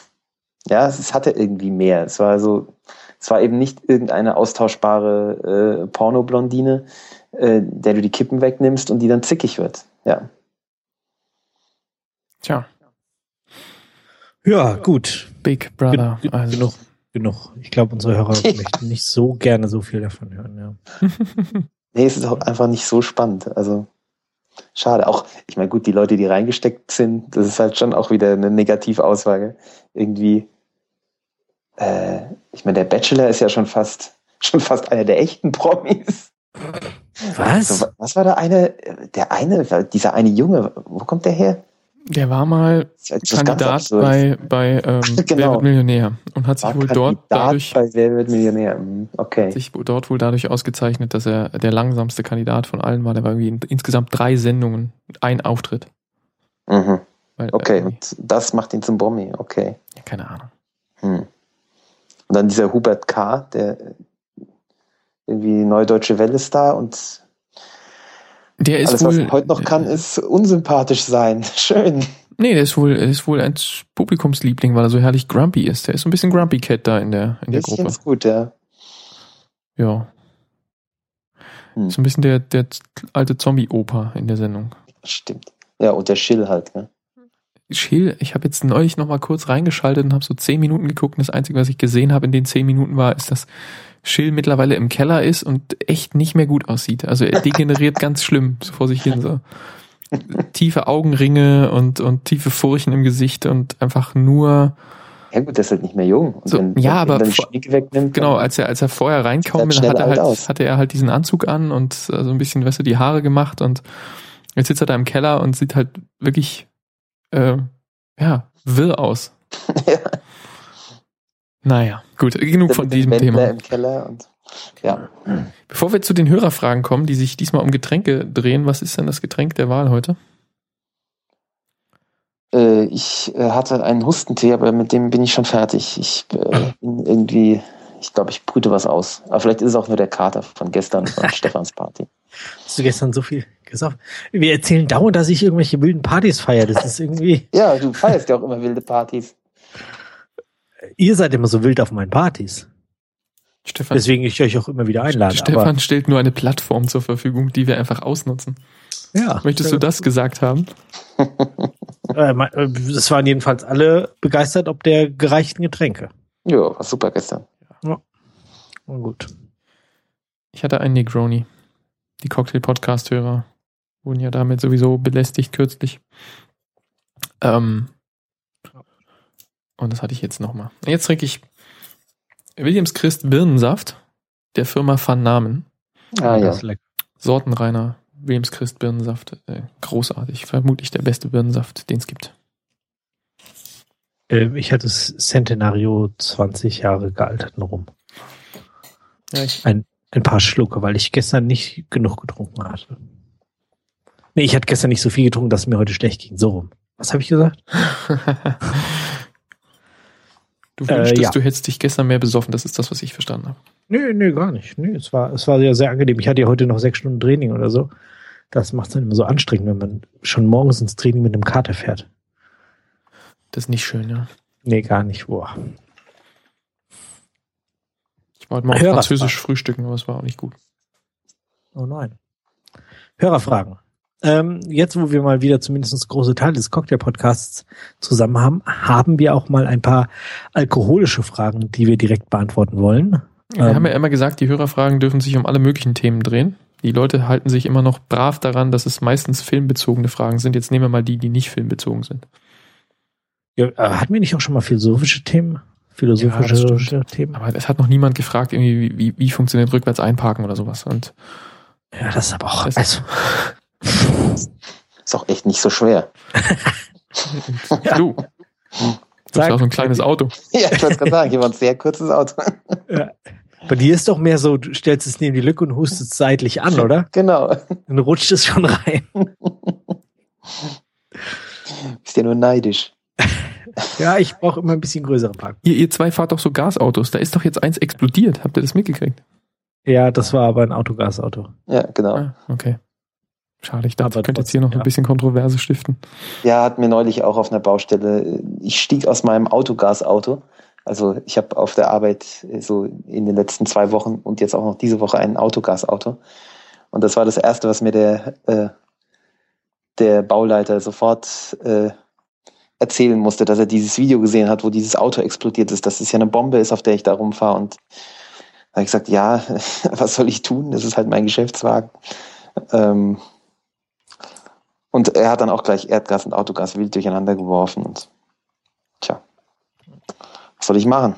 ja, es hatte irgendwie mehr. Es war so, es war eben nicht irgendeine austauschbare äh, Pornoblondine, äh, der du die Kippen wegnimmst und die dann zickig wird. Ja. Tja. Ja, gut. Big Brother. Gen- also genug. Genug. Ich glaube, unsere Hörer ja. möchten nicht so gerne so viel davon hören. Ja. Nee, es ist auch einfach nicht so spannend. Also schade. Auch, ich meine, gut, die Leute, die reingesteckt sind, das ist halt schon auch wieder eine Negativaussage. Irgendwie, äh, ich meine, der Bachelor ist ja schon fast, schon fast einer der echten Promis. Was? Also, was war da eine, der eine, dieser eine Junge, wo kommt der her? Der war mal Kandidat bei, bei ähm, genau. Wer wird Millionär und hat sich War wohl dort Kandidat dadurch bei Wer wird Millionär? Okay. sich dort wohl dadurch ausgezeichnet, dass er der langsamste Kandidat von allen war. Der war irgendwie in, insgesamt drei Sendungen, ein Auftritt. Mhm. Weil, Okay, äh, und das macht ihn zum Bommi, okay. ja, keine Ahnung. Hm. Und dann dieser Hubert K., der irgendwie Neue Deutsche Welle-Star und Der ist alles, wohl, was er heute noch kann, ist unsympathisch sein. Schön. Nee, der ist wohl, er ist wohl ein Publikumsliebling, weil er so herrlich grumpy ist. Der ist so ein bisschen Grumpy Cat da in der, in der Das Gruppe. ist gut, ja. Ja. Hm. So ein bisschen der, der alte Zombie-Opa in der Sendung. Stimmt. Ja, und der Schill halt, ne? Schill, ich habe jetzt neulich noch mal kurz reingeschaltet und habe so zehn Minuten geguckt und das Einzige, was ich gesehen habe in den zehn Minuten war, ist, dass Schill mittlerweile im Keller ist und echt nicht mehr gut aussieht. Also er degeneriert ganz schlimm so vor sich hin. So tiefe Augenringe und, und tiefe Furchen im Gesicht und einfach nur... Ja gut, der ist halt nicht mehr jung. Und so, wenn, ja, wenn aber dann vor, Schnick wegnimmt, genau, als er als er vorher reinkam, sieht er hatte, schnell alt halt, aus. hatte er halt diesen Anzug an und äh, so ein bisschen, weißt du, die Haare gemacht und jetzt sitzt er da im Keller und sieht halt wirklich äh, ja, wirr aus. ja. Naja, gut, genug von diesem Wendler Thema. im Keller und ja. Bevor wir zu den Hörerfragen kommen, die sich diesmal um Getränke drehen, was ist denn das Getränk der Wahl heute? Äh, ich äh, hatte einen Hustentee, aber mit dem bin ich schon fertig. Ich äh, bin irgendwie, ich glaube, ich brüte was aus. Aber vielleicht ist es auch nur der Kater von gestern von Stefans Party. Hast du gestern so viel gesoffen? Wir erzählen dauernd, dass ich irgendwelche wilden Partys feiere. Das ist irgendwie... Ja, du feierst ja auch immer wilde Partys. Ihr seid immer so wild auf meinen Partys. Stefan, Deswegen ich euch auch immer wieder einlade. Stefan aber, stellt nur eine Plattform zur Verfügung, die wir einfach ausnutzen. ja, Möchtest du das gesagt haben? Äh, es waren jedenfalls alle begeistert ob der gereichten Getränke. Ja, war super gestern. Ja. Na gut. Ich hatte einen Negroni. Die Cocktail-Podcast-Hörer wurden ja damit sowieso belästigt kürzlich. Ähm, und das hatte ich jetzt nochmal. Jetzt trinke ich Williams Christ Birnensaft der Firma Van Namen. Ah ja. Das ist lecker. Sortenreiner Williams Christ Birnensaft. Äh, großartig. Vermutlich der beste Birnensaft, den es gibt. Ähm, ich hatte das Centenario zwanzig Jahre gealterten rum. Ja, ich, Ein, ein paar Schlucke, weil ich gestern nicht genug getrunken hatte. Nee, ich hatte gestern nicht so viel getrunken, dass es mir heute schlecht ging. So rum. Was habe ich gesagt? du wünschtest, äh, ja. du hättest dich gestern mehr besoffen. Das ist das, was ich verstanden habe. Nö, nö, gar nicht. Nö, es war, es war ja sehr angenehm. Ich hatte ja heute noch sechs Stunden Training oder so. Das macht es dann immer so anstrengend, wenn man schon morgens ins Training mit einem Kater fährt. Das ist nicht schön, ja. Nee, gar nicht. Boah. Ich war heute mal auf Hörerfragen. Französisch frühstücken, aber es war auch nicht gut. Oh nein. Hörerfragen. Ähm, jetzt, wo wir mal wieder zumindest große Teile des Cocktail-Podcasts zusammen haben, haben wir auch mal ein paar alkoholische Fragen, die wir direkt beantworten wollen. Wir ähm, haben ja immer gesagt, die Hörerfragen dürfen sich um alle möglichen Themen drehen. Die Leute halten sich immer noch brav daran, dass es meistens filmbezogene Fragen sind. Jetzt nehmen wir mal die, die nicht filmbezogen sind. Ja, äh, hatten wir nicht auch schon mal philosophische Themen? Philosophische Ja, das stimmt. Themen? Aber es hat noch niemand gefragt, irgendwie, wie, wie funktioniert rückwärts einparken oder sowas. Und Ja, das ist aber auch... Das- Also, Ist auch echt nicht so schwer. du, du hast Sag- ja auch so ein kleines Auto. Ja, ich wollte gerade sagen, hier war ein sehr kurzes Auto. ja. Bei dir ist doch mehr so, du stellst es neben die Lücke und hustest es seitlich an, oder? Genau. Dann rutscht es schon rein. Bist ja nur neidisch. Ja, ich brauche immer ein bisschen größere Park. Ihr, ihr zwei fahrt doch so Gasautos. Da ist doch jetzt eins explodiert. Habt ihr das mitgekriegt? Ja, das war aber ein Autogasauto. Ja, genau. Ah, okay. Schade, ich dachte, Aber ich könnte jetzt hier noch trotzdem, ein bisschen Kontroverse stiften. Ja, hat mir neulich auch auf einer Baustelle. Ich stieg aus meinem Autogasauto. Also ich habe auf der Arbeit so in den letzten zwei Wochen und jetzt auch noch diese Woche ein Autogasauto. Und das war das Erste, was mir der, äh, der Bauleiter sofort äh, erzählen musste, dass er dieses Video gesehen hat, wo dieses Auto explodiert ist, dass es ja eine Bombe ist, auf der ich da rumfahre. Und da habe ich gesagt, ja, was soll ich tun? Das ist halt mein Geschäftswagen. Ähm, und er hat dann auch gleich Erdgas und Autogas wild durcheinander geworfen. Und tja, was soll ich machen?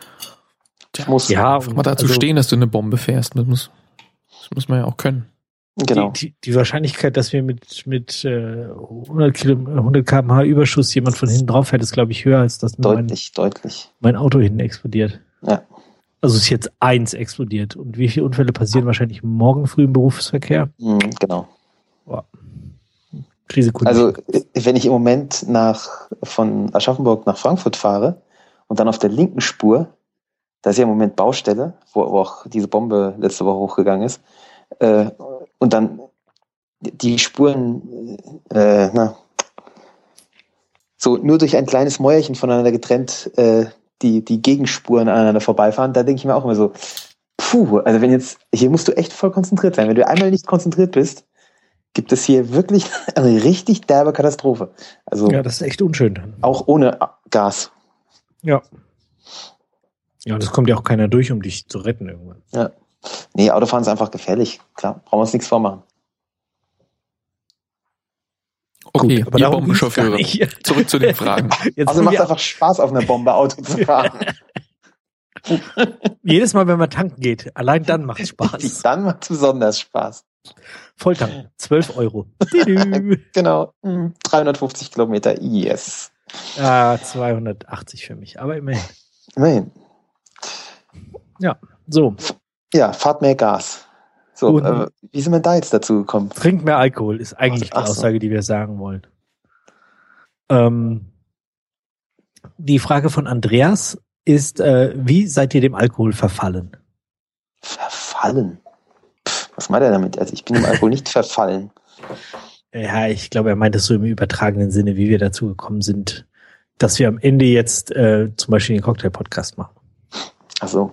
Ich muss. Ja, Einfach mal dazu also- stehen, dass du eine Bombe fährst. Das muss, das muss man ja auch können. Genau. Die, die, die Wahrscheinlichkeit, dass wir mit, mit äh, hundert Kilometer, hundert Kilometer pro Stunde Überschuss jemand von hinten drauf fährt, ist, glaube ich, höher, als dass deutlich, mein, deutlich. mein Auto hinten explodiert. Ja. Also es ist jetzt eins explodiert. Und wie viele Unfälle passieren wahrscheinlich morgen früh im Berufsverkehr? Mhm, genau. Boah. Risiko. Also wenn ich im Moment nach von Aschaffenburg nach Frankfurt fahre und dann auf der linken Spur, da ist ja im Moment Baustelle, wo, wo auch diese Bombe letzte Woche hochgegangen ist, äh, und dann die Spuren, äh, na, so nur durch ein kleines Mäuerchen voneinander getrennt, äh, die, die Gegenspuren aneinander vorbeifahren, da denke ich mir auch immer so, puh, also wenn jetzt, hier musst du echt voll konzentriert sein. Wenn du einmal nicht konzentriert bist, gibt es hier wirklich eine richtig derbe Katastrophe. Also ja, das ist echt unschön. Auch ohne Gas. Ja. Ja, und es kommt ja auch keiner durch, um dich zu retten irgendwann. Ja. Nee, Autofahren ist einfach gefährlich. Klar, brauchen wir uns nichts vormachen. Okay, Gut, aber ihr Bombenchauffeure. Zurück zu den Fragen. Jetzt also macht es einfach Spaß, auf einer Bombe Auto zu fahren. Jedes Mal, wenn man tanken geht, allein dann macht es Spaß. Dann macht es besonders Spaß. Volltanken, zwölf Euro. Genau, dreihundertfünfzig Kilometer, yes. Ah, zweihundertachtzig für mich, aber immerhin. Immerhin. Ja, so. Ja, fahrt mehr Gas. So, äh, wie sind wir da jetzt dazu gekommen? Trink mehr Alkohol ist eigentlich Ach, die Aussage, so. die wir sagen wollen. Ähm, die Frage von Andreas ist, äh, wie seid ihr dem Alkohol verfallen? Verfallen? Pff, was meint er damit? Also ich bin dem Alkohol nicht verfallen. Ja, ich glaube, er meint es so im übertragenen Sinne, wie wir dazu gekommen sind, dass wir am Ende jetzt äh, zum Beispiel den Cocktail-Podcast machen. Ach so.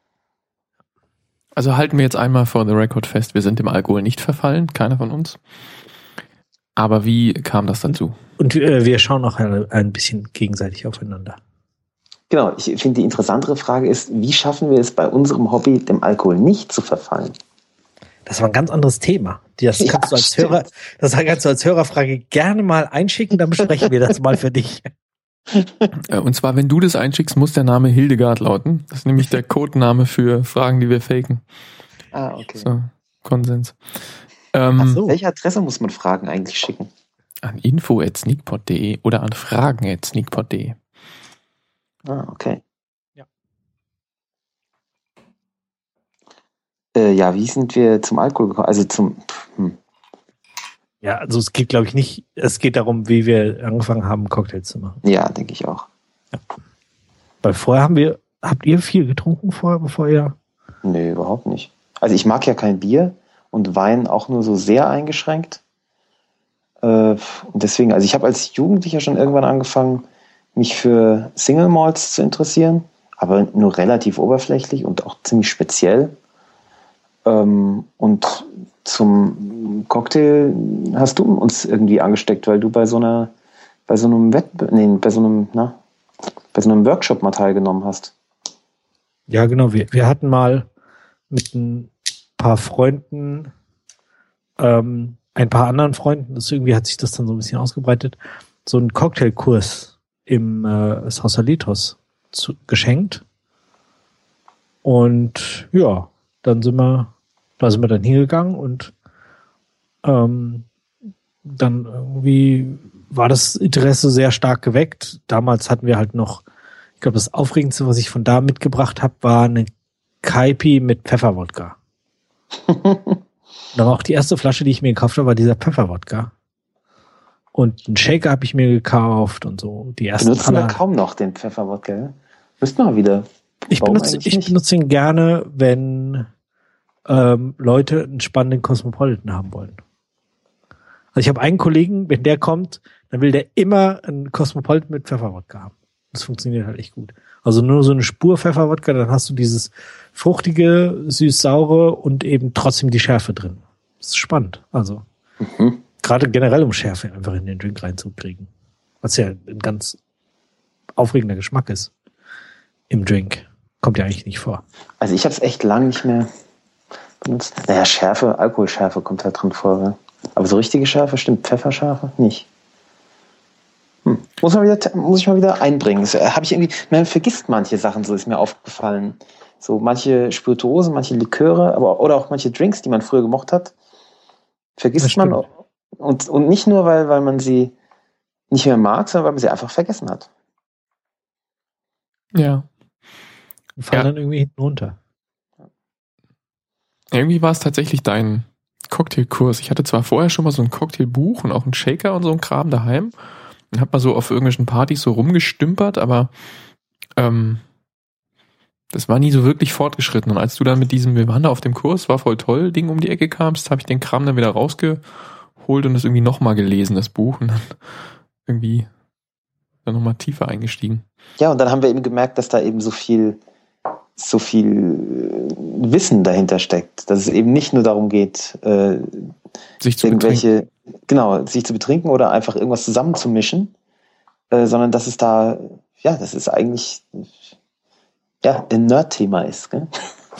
Also halten wir jetzt einmal for the record fest, wir sind dem Alkohol nicht verfallen, keiner von uns. Aber wie kam das dazu? Und äh, wir schauen auch ein, ein bisschen gegenseitig aufeinander. Genau, ich finde die interessantere Frage ist, wie schaffen wir es bei unserem Hobby, dem Alkohol nicht zu verfallen? Das war ein ganz anderes Thema. Das kannst, ja, du, als Hörer, das kannst du als Hörerfrage gerne mal einschicken, dann besprechen wir das mal für dich. Und zwar, wenn du das einschickst, muss der Name Hildegard lauten. Das ist nämlich der Codename für Fragen, die wir faken. Ah, okay. So, Konsens. Ähm, Ach so. Welche Adresse muss man Fragen eigentlich schicken? An info at sneakpot punkt de oder an fragen at sneakpot punkt de. Ah, okay. Ja. Äh, ja, wie sind wir zum Alkohol gekommen? Also zum... Hm. Ja, also es geht, glaube ich, nicht, es geht darum, wie wir angefangen haben, Cocktails zu machen. Ja, denke ich auch. Ja. Weil vorher haben wir, habt ihr viel getrunken vorher, bevor ihr? Nee, überhaupt nicht. Also ich mag ja kein Bier und Wein auch nur so sehr eingeschränkt. Äh, und deswegen, also ich habe als Jugendlicher schon irgendwann angefangen, mich für Single Malts zu interessieren, aber nur relativ oberflächlich und auch ziemlich speziell. Ähm, und zum Cocktail hast du uns irgendwie angesteckt, weil du bei so einer, bei so einem Wettbe- nee, bei so einem, na, bei so einem Workshop mal teilgenommen hast. Ja, genau. Wir, wir hatten mal mit ein paar Freunden, ähm, ein paar anderen Freunden, das irgendwie hat sich das dann so ein bisschen ausgebreitet, so einen Cocktailkurs im äh, Sausalitos zu, geschenkt. Und ja, dann sind wir, da sind wir dann hingegangen und ähm, dann irgendwie war das Interesse sehr stark geweckt. Damals hatten wir halt noch, ich glaube, das Aufregendste, was ich von da mitgebracht habe, war eine Kaipi mit Pfefferwodka. Dann war auch die erste Flasche, die ich mir gekauft habe, war dieser Pfefferwodka. Und einen Shaker habe ich mir gekauft und so. Die ersten Benutzen wir kaum noch den Pfefferwodka. Müssten wir wieder. Ich benutze, ich benutze ihn gerne, wenn ähm, Leute einen spannenden Cosmopolitan haben wollen. Also ich habe einen Kollegen, wenn der kommt, dann will der immer einen Cosmopolitan mit Pfefferwodka haben. Das funktioniert halt echt gut. Also nur so eine Spur Pfefferwodka, dann hast du dieses fruchtige, süß-saure und eben trotzdem die Schärfe drin. Das ist spannend. Also mhm. Gerade generell, um Schärfe einfach in den Drink reinzukriegen. Was ja ein ganz aufregender Geschmack ist im Drink. Kommt ja eigentlich nicht vor. Also ich habe es echt lange nicht mehr benutzt. Naja, Schärfe, Alkoholschärfe kommt halt drin vor. Ja. Aber so richtige Schärfe, stimmt, Pfefferschärfe nicht. Hm. Muss, man wieder, muss ich mal wieder einbringen. Das habe ich irgendwie, man vergisst manche Sachen, so ist mir aufgefallen. So manche Spirituosen, manche Liköre, aber oder auch manche Drinks, die man früher gemocht hat. vergisst man. Und, und nicht nur, weil, weil man sie nicht mehr mag, sondern weil man sie einfach vergessen hat. Ja. Und fallen Ja. dann irgendwie hinten runter. Irgendwie war es tatsächlich dein Cocktailkurs. Ich hatte zwar vorher schon mal so ein Cocktailbuch und auch einen Shaker und so ein Kram daheim und hab mal so auf irgendwelchen Partys so rumgestümpert, aber ähm, das war nie so wirklich fortgeschritten. Und als du dann mit diesem, wir waren da auf dem Kurs, war voll toll, Ding um die Ecke kamst, habe ich den Kram dann wieder rausgeholt und das irgendwie nochmal gelesen, das Buch, und dann irgendwie dann nochmal tiefer eingestiegen. Ja, und dann haben wir eben gemerkt, dass da eben so viel, so viel Wissen dahinter steckt. Dass es eben nicht nur darum geht, äh, Sich zu irgendwelche, genau, sich zu betrinken oder einfach irgendwas zusammenzumischen, äh, sondern dass es da, ja, das ist eigentlich, ja, ein Nerd-Thema ist, gell?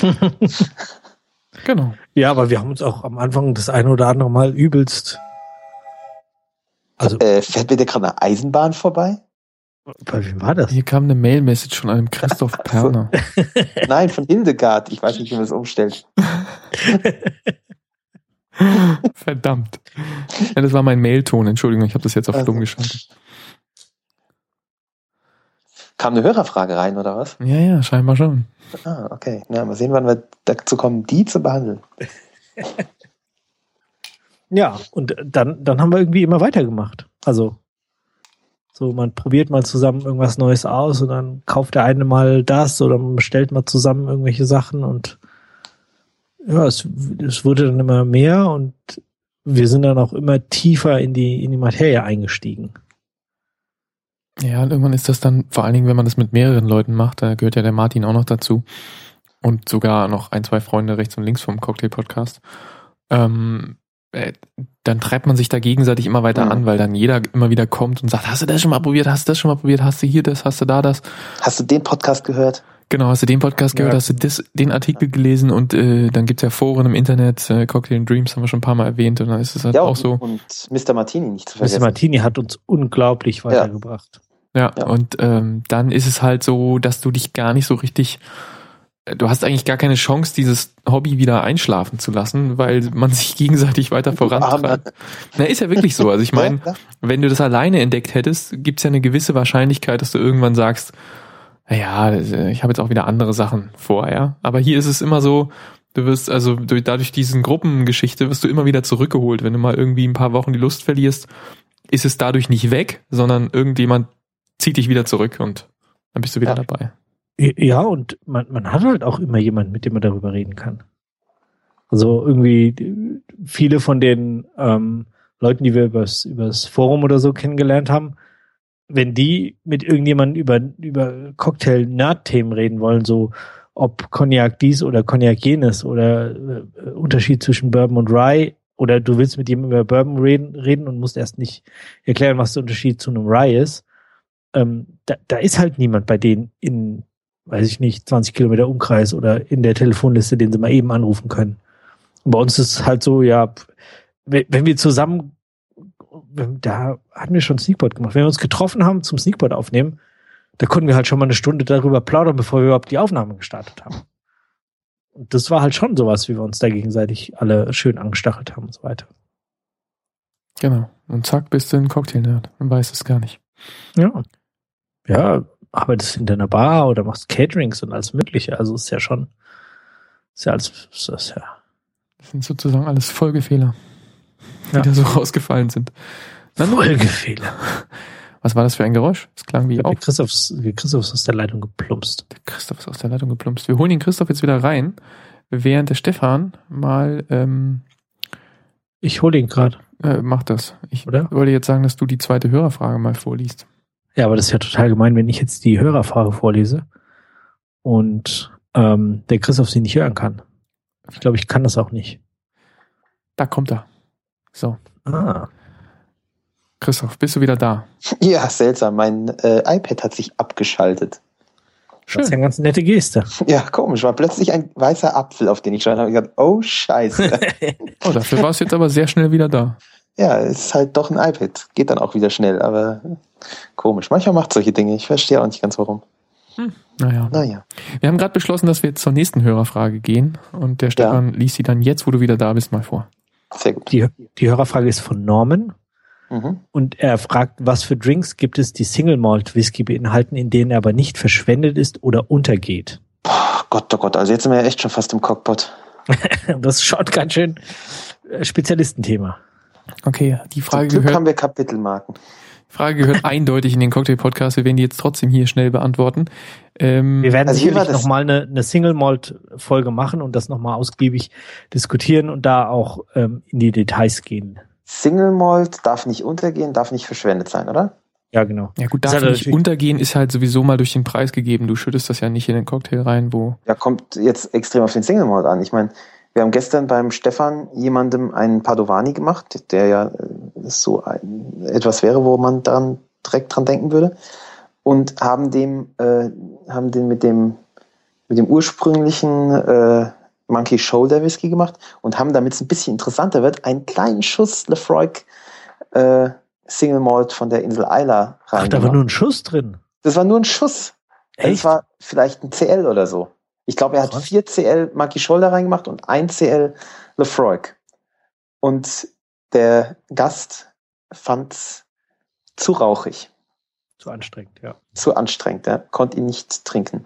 Genau. Ja, aber wir haben uns auch am Anfang das eine oder andere Mal übelst. Also, Äh, fährt mir dir gerade eine Eisenbahn vorbei? bei wem war das? Hier kam eine Mail-Message von einem Christoph Perner. Nein, von Hildegard. Ich weiß nicht, wie man das umstellt. Verdammt. Ja, das war mein Mailton, Entschuldigung, ich habe das jetzt auf Also. stumm geschaltet. Kam eine Hörerfrage rein, oder was? Ja, ja, scheinbar schon. Ah, okay. Na, mal sehen, wann wir dazu kommen, die zu behandeln. Ja, und dann, dann haben wir irgendwie immer weitergemacht. Also, so, man probiert mal zusammen irgendwas Neues aus und dann kauft der eine mal das oder man bestellt mal zusammen irgendwelche Sachen und ja, es, es wurde dann immer mehr und wir sind dann auch immer tiefer in die, in die Materie eingestiegen. Ja, und irgendwann ist das dann, vor allen Dingen, wenn man das mit mehreren Leuten macht, da gehört ja der Martin auch noch dazu und sogar noch ein, zwei Freunde rechts und links vom Cocktail-Podcast, ähm, äh, dann treibt man sich da gegenseitig immer weiter Mhm. an, weil dann jeder immer wieder kommt und sagt, hast du das schon mal probiert, hast du das schon mal probiert, hast du hier das, hast du da das? Hast du den Podcast gehört? Genau, hast du den Podcast gehört, Ja. hast du das, den Artikel gelesen und äh, dann gibt's ja Foren im Internet, äh, Cocktail and Dreams haben wir schon ein paar Mal erwähnt und dann ist es halt Ja, auch und, so. und Mister Martini nicht zu Mister vergessen. Martini hat uns unglaublich weitergebracht. Ja, Ja. und ähm, dann ist es halt so, dass du dich gar nicht so richtig, äh, du hast eigentlich gar keine Chance, dieses Hobby wieder einschlafen zu lassen, weil man sich gegenseitig weiter vorantreibt. Na, ist ja wirklich so. Also ich meine, Ja, ja. wenn du das alleine entdeckt hättest, gibt's ja eine gewisse Wahrscheinlichkeit, dass du irgendwann sagst, naja, ich habe jetzt auch wieder andere Sachen vor, ja. Aber hier ist es immer so, du wirst also durch, dadurch diesen Gruppengeschichte wirst du immer wieder zurückgeholt. Wenn du mal irgendwie ein paar Wochen die Lust verlierst, ist es dadurch nicht weg, sondern irgendjemand zieht dich wieder zurück und dann bist du wieder Ja. dabei. Ja, und man, man hat halt auch immer jemanden, mit dem man darüber reden kann. Also irgendwie viele von den ähm, Leuten, die wir übers, übers Forum oder so kennengelernt haben, wenn die mit irgendjemandem über, über Cocktail-Nerd-Themen reden wollen, so ob Cognac dies oder Cognac jenes oder äh, Unterschied zwischen Bourbon und Rye, oder du willst mit jemandem über Bourbon reden, reden und musst erst nicht erklären, was der Unterschied zu einem Rye ist, ähm, da, da ist halt niemand bei denen in, weiß ich nicht, zwanzig Kilometer Umkreis oder in der Telefonliste, den sie mal eben anrufen können. Und bei uns ist es halt so, ja, wenn, wenn wir zusammen, da hatten wir schon Sneakpot gemacht, wenn wir uns getroffen haben zum Sneakpot aufnehmen, da konnten wir halt schon mal eine Stunde darüber plaudern, bevor wir überhaupt die Aufnahme gestartet haben. Und das war halt schon sowas, wie wir uns da gegenseitig alle schön angestachelt haben und so weiter. Genau. Und zack, bist du ein Cocktail-Nerd. Man weiß es gar nicht. Ja. Ja, arbeitest hinter einer Bar oder machst Caterings und alles Mögliche. Also ist ja schon, ist ja alles, ist das ja. Das sind sozusagen alles Folgefehler, die Ja. da so rausgefallen sind. Na, nun, Folgefehler. was war das für ein Geräusch? Das klang wie Wie auch. Christoph, wie Christoph ist aus der Leitung geplumpst. Der Christoph ist aus der Leitung geplumpst. Wir holen den Christoph jetzt wieder rein, während der Stefan mal ähm, Ich hole ihn gerade, äh, macht das. Ich oder? wollte jetzt sagen, dass du die zweite Hörerfrage mal vorliest. Ja, aber das ist ja total gemein, wenn ich jetzt die Hörerfrage vorlese und ähm, der Christoph sie nicht hören kann. Ich glaube, ich kann das auch nicht. Da kommt er. So, Ah. Christoph, bist du wieder da? Ja, seltsam. Mein äh, iPad hat sich abgeschaltet. Das ist ja eine ganz nette Geste. Ja, komisch. War plötzlich ein weißer Apfel, auf den ich schaue. Da habe ich gedacht, oh, scheiße. Oh, dafür war es jetzt aber sehr schnell wieder da. Ja, es ist halt doch ein iPad. Geht dann auch wieder schnell, aber komisch. Manchmal macht solche Dinge. Ich verstehe auch nicht ganz, warum. Naja. Naja. Wir haben gerade beschlossen, dass wir jetzt zur nächsten Hörerfrage gehen und der Stefan liest sie dann jetzt, wo du wieder da bist, mal vor. Sehr gut. Die, die Hörerfrage ist von Norman. Mhm. Und er fragt, was für Drinks gibt es, die Single Malt Whisky beinhalten, in denen er aber nicht verschwendet ist oder untergeht? Boah, Gott, oh Gott, also jetzt sind wir ja echt schon fast im Cockpot. Das ist schon ganz schön Spezialistenthema. Okay, die Frage Zum Glück gehört, haben wir Kapitelmarken. Frage gehört eindeutig in den Cocktail-Podcast. Wir werden die jetzt trotzdem hier schnell beantworten. Ähm, Wir werden also hier war sicherlich das- nochmal eine, eine Single Malt Folge machen und das nochmal ausgiebig diskutieren und da auch ähm, in die Details gehen. Single Malt darf nicht untergehen, darf nicht verschwendet sein, oder? Ja, genau. ja gut, Das darf hat nicht natürlich- untergehen, ist halt sowieso mal durch den Preis gegeben. Du schüttest das ja nicht in den Cocktail rein, wo... Ja, kommt jetzt extrem auf den Single Malt an. Ich meine, wir haben gestern beim Stefan jemandem einen Padovani gemacht, der ja äh, so ein, etwas wäre, wo man dann direkt dran denken würde, und haben dem, äh, haben den mit dem, mit dem ursprünglichen äh, Monkey Shoulder Whisky gemacht und haben, damit es ein bisschen interessanter wird, einen kleinen Schuss Lefroy äh, Single Malt von der Insel Isla Ach, rein. da war nur ein Schuss drin. Das war nur ein Schuss. Echt? Das war vielleicht ein C L oder so. Ich glaube, er hat Krass. vier C L Monkey Shoulder reingemacht und ein C L Lefroy. Und der Gast fand's zu rauchig, Zu anstrengend, ja. zu anstrengend. Er konnte ihn nicht trinken.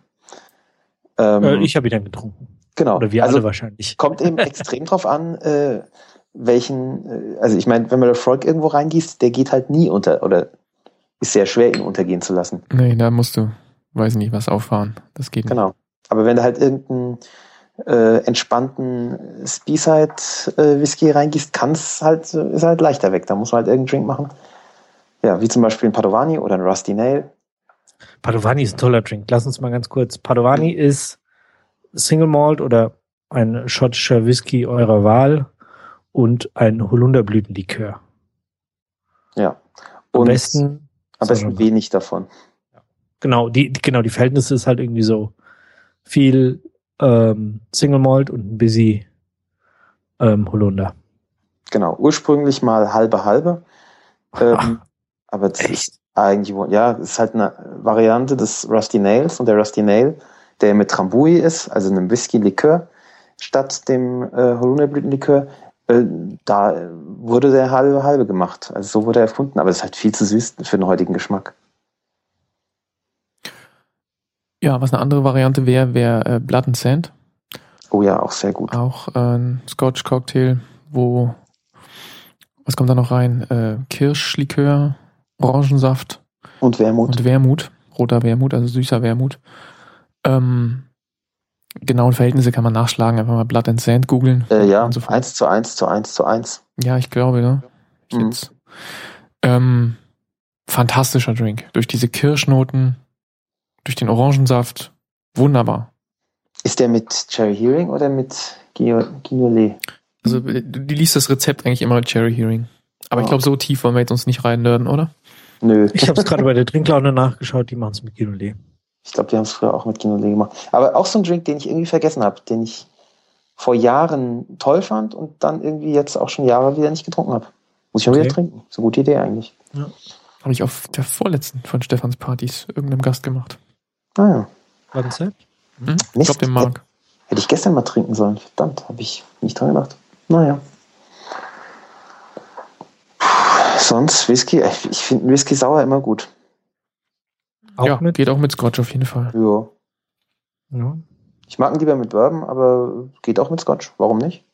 Ähm, Äh, ich habe ihn dann getrunken. genau. Oder wir also alle wahrscheinlich. kommt eben extrem drauf an, äh, welchen, äh, also ich meine, wenn man Lefroy irgendwo reingießt, der geht halt nie unter oder ist sehr schwer, ihn untergehen zu lassen. Nee, da musst du, weiß nicht, was auffahren. Das geht nicht. Genau. Aber wenn du halt irgendeinen äh, entspannten Speyside äh, Whisky reingießt, kann's halt, äh, ist halt leichter weg. Da muss man halt irgendeinen Drink machen. Ja, wie zum Beispiel ein Padovani oder ein Rusty Nail. Padovani ist ein toller Drink. Lass uns mal ganz kurz. Padovani ist Single Malt oder ein schottischer Whisky eurer Wahl und ein Holunderblütenlikör. Ja. Am Und besten, am besten wenig davon. genau, die, die- genau, die Verhältnisse ist halt irgendwie so viel ähm, Single Malt und ein bisschen ähm, Holunder. Genau. Ursprünglich mal halbe halbe. Ähm, aber das Echt? ist eigentlich, wohl- ja, es ist halt eine Variante des Rusty Nails und der Rusty Nail, der mit Drambuie ist, also einem Whisky-Likör, statt dem äh, Holunderblütenlikör, äh, da wurde der halbe halbe gemacht. Also so wurde er erfunden, aber es ist halt viel zu süß für den heutigen Geschmack. Ja, was eine andere Variante wäre, wäre äh, Blood and Sand. Oh ja, auch sehr gut. Auch äh, ein Scotch-Cocktail, wo, was kommt da noch rein? Äh, Kirschlikör, Orangensaft Und Wermut. und Wermut. Roter Wermut, also süßer Wermut. Ähm, genauen Verhältnisse kann man nachschlagen, einfach mal Blood and Sand googeln. äh, ja, und so fort. eins zu eins zu eins zu eins. Ja, ich glaube, ne? Ich Mhm. jetzt. Ähm, fantastischer Drink. Durch diese Kirschnoten, durch den Orangensaft. Wunderbar. Ist der mit Cherry Hearing oder mit Guigno- Guignolet? Also, äh, die liest das Rezept eigentlich immer mit Cherry Hearing. Aber ich Oh. glaube, so tief wollen wir jetzt uns nicht rein nörden, oder? Nö. Ich habe es gerade bei der Trinklaune nachgeschaut, die machen es mit Guignolet. Ich glaube, die haben es früher auch mit Guignolet gemacht. Aber auch so ein Drink, den ich irgendwie vergessen habe, den ich vor Jahren toll fand und dann irgendwie jetzt auch schon Jahre wieder nicht getrunken habe. Muss ich mal Okay. wieder trinken. Ist eine gute Idee eigentlich. Habe ich auf der vorletzten von Stefans Partys irgendeinem Gast gemacht. Naja. Konzept? Hm? Ich Mist. glaube, den mag. Hätte ich gestern mal trinken sollen. Verdammt, habe ich nicht dran gedacht. Naja. Puh, sonst Whisky. Ich ich finde Whisky sauer immer gut. Auch Ja, mit? geht auch mit Scotch auf jeden Fall. Ja. Ja. Ich mag ihn lieber mit Bourbon, aber geht auch mit Scotch. Warum nicht?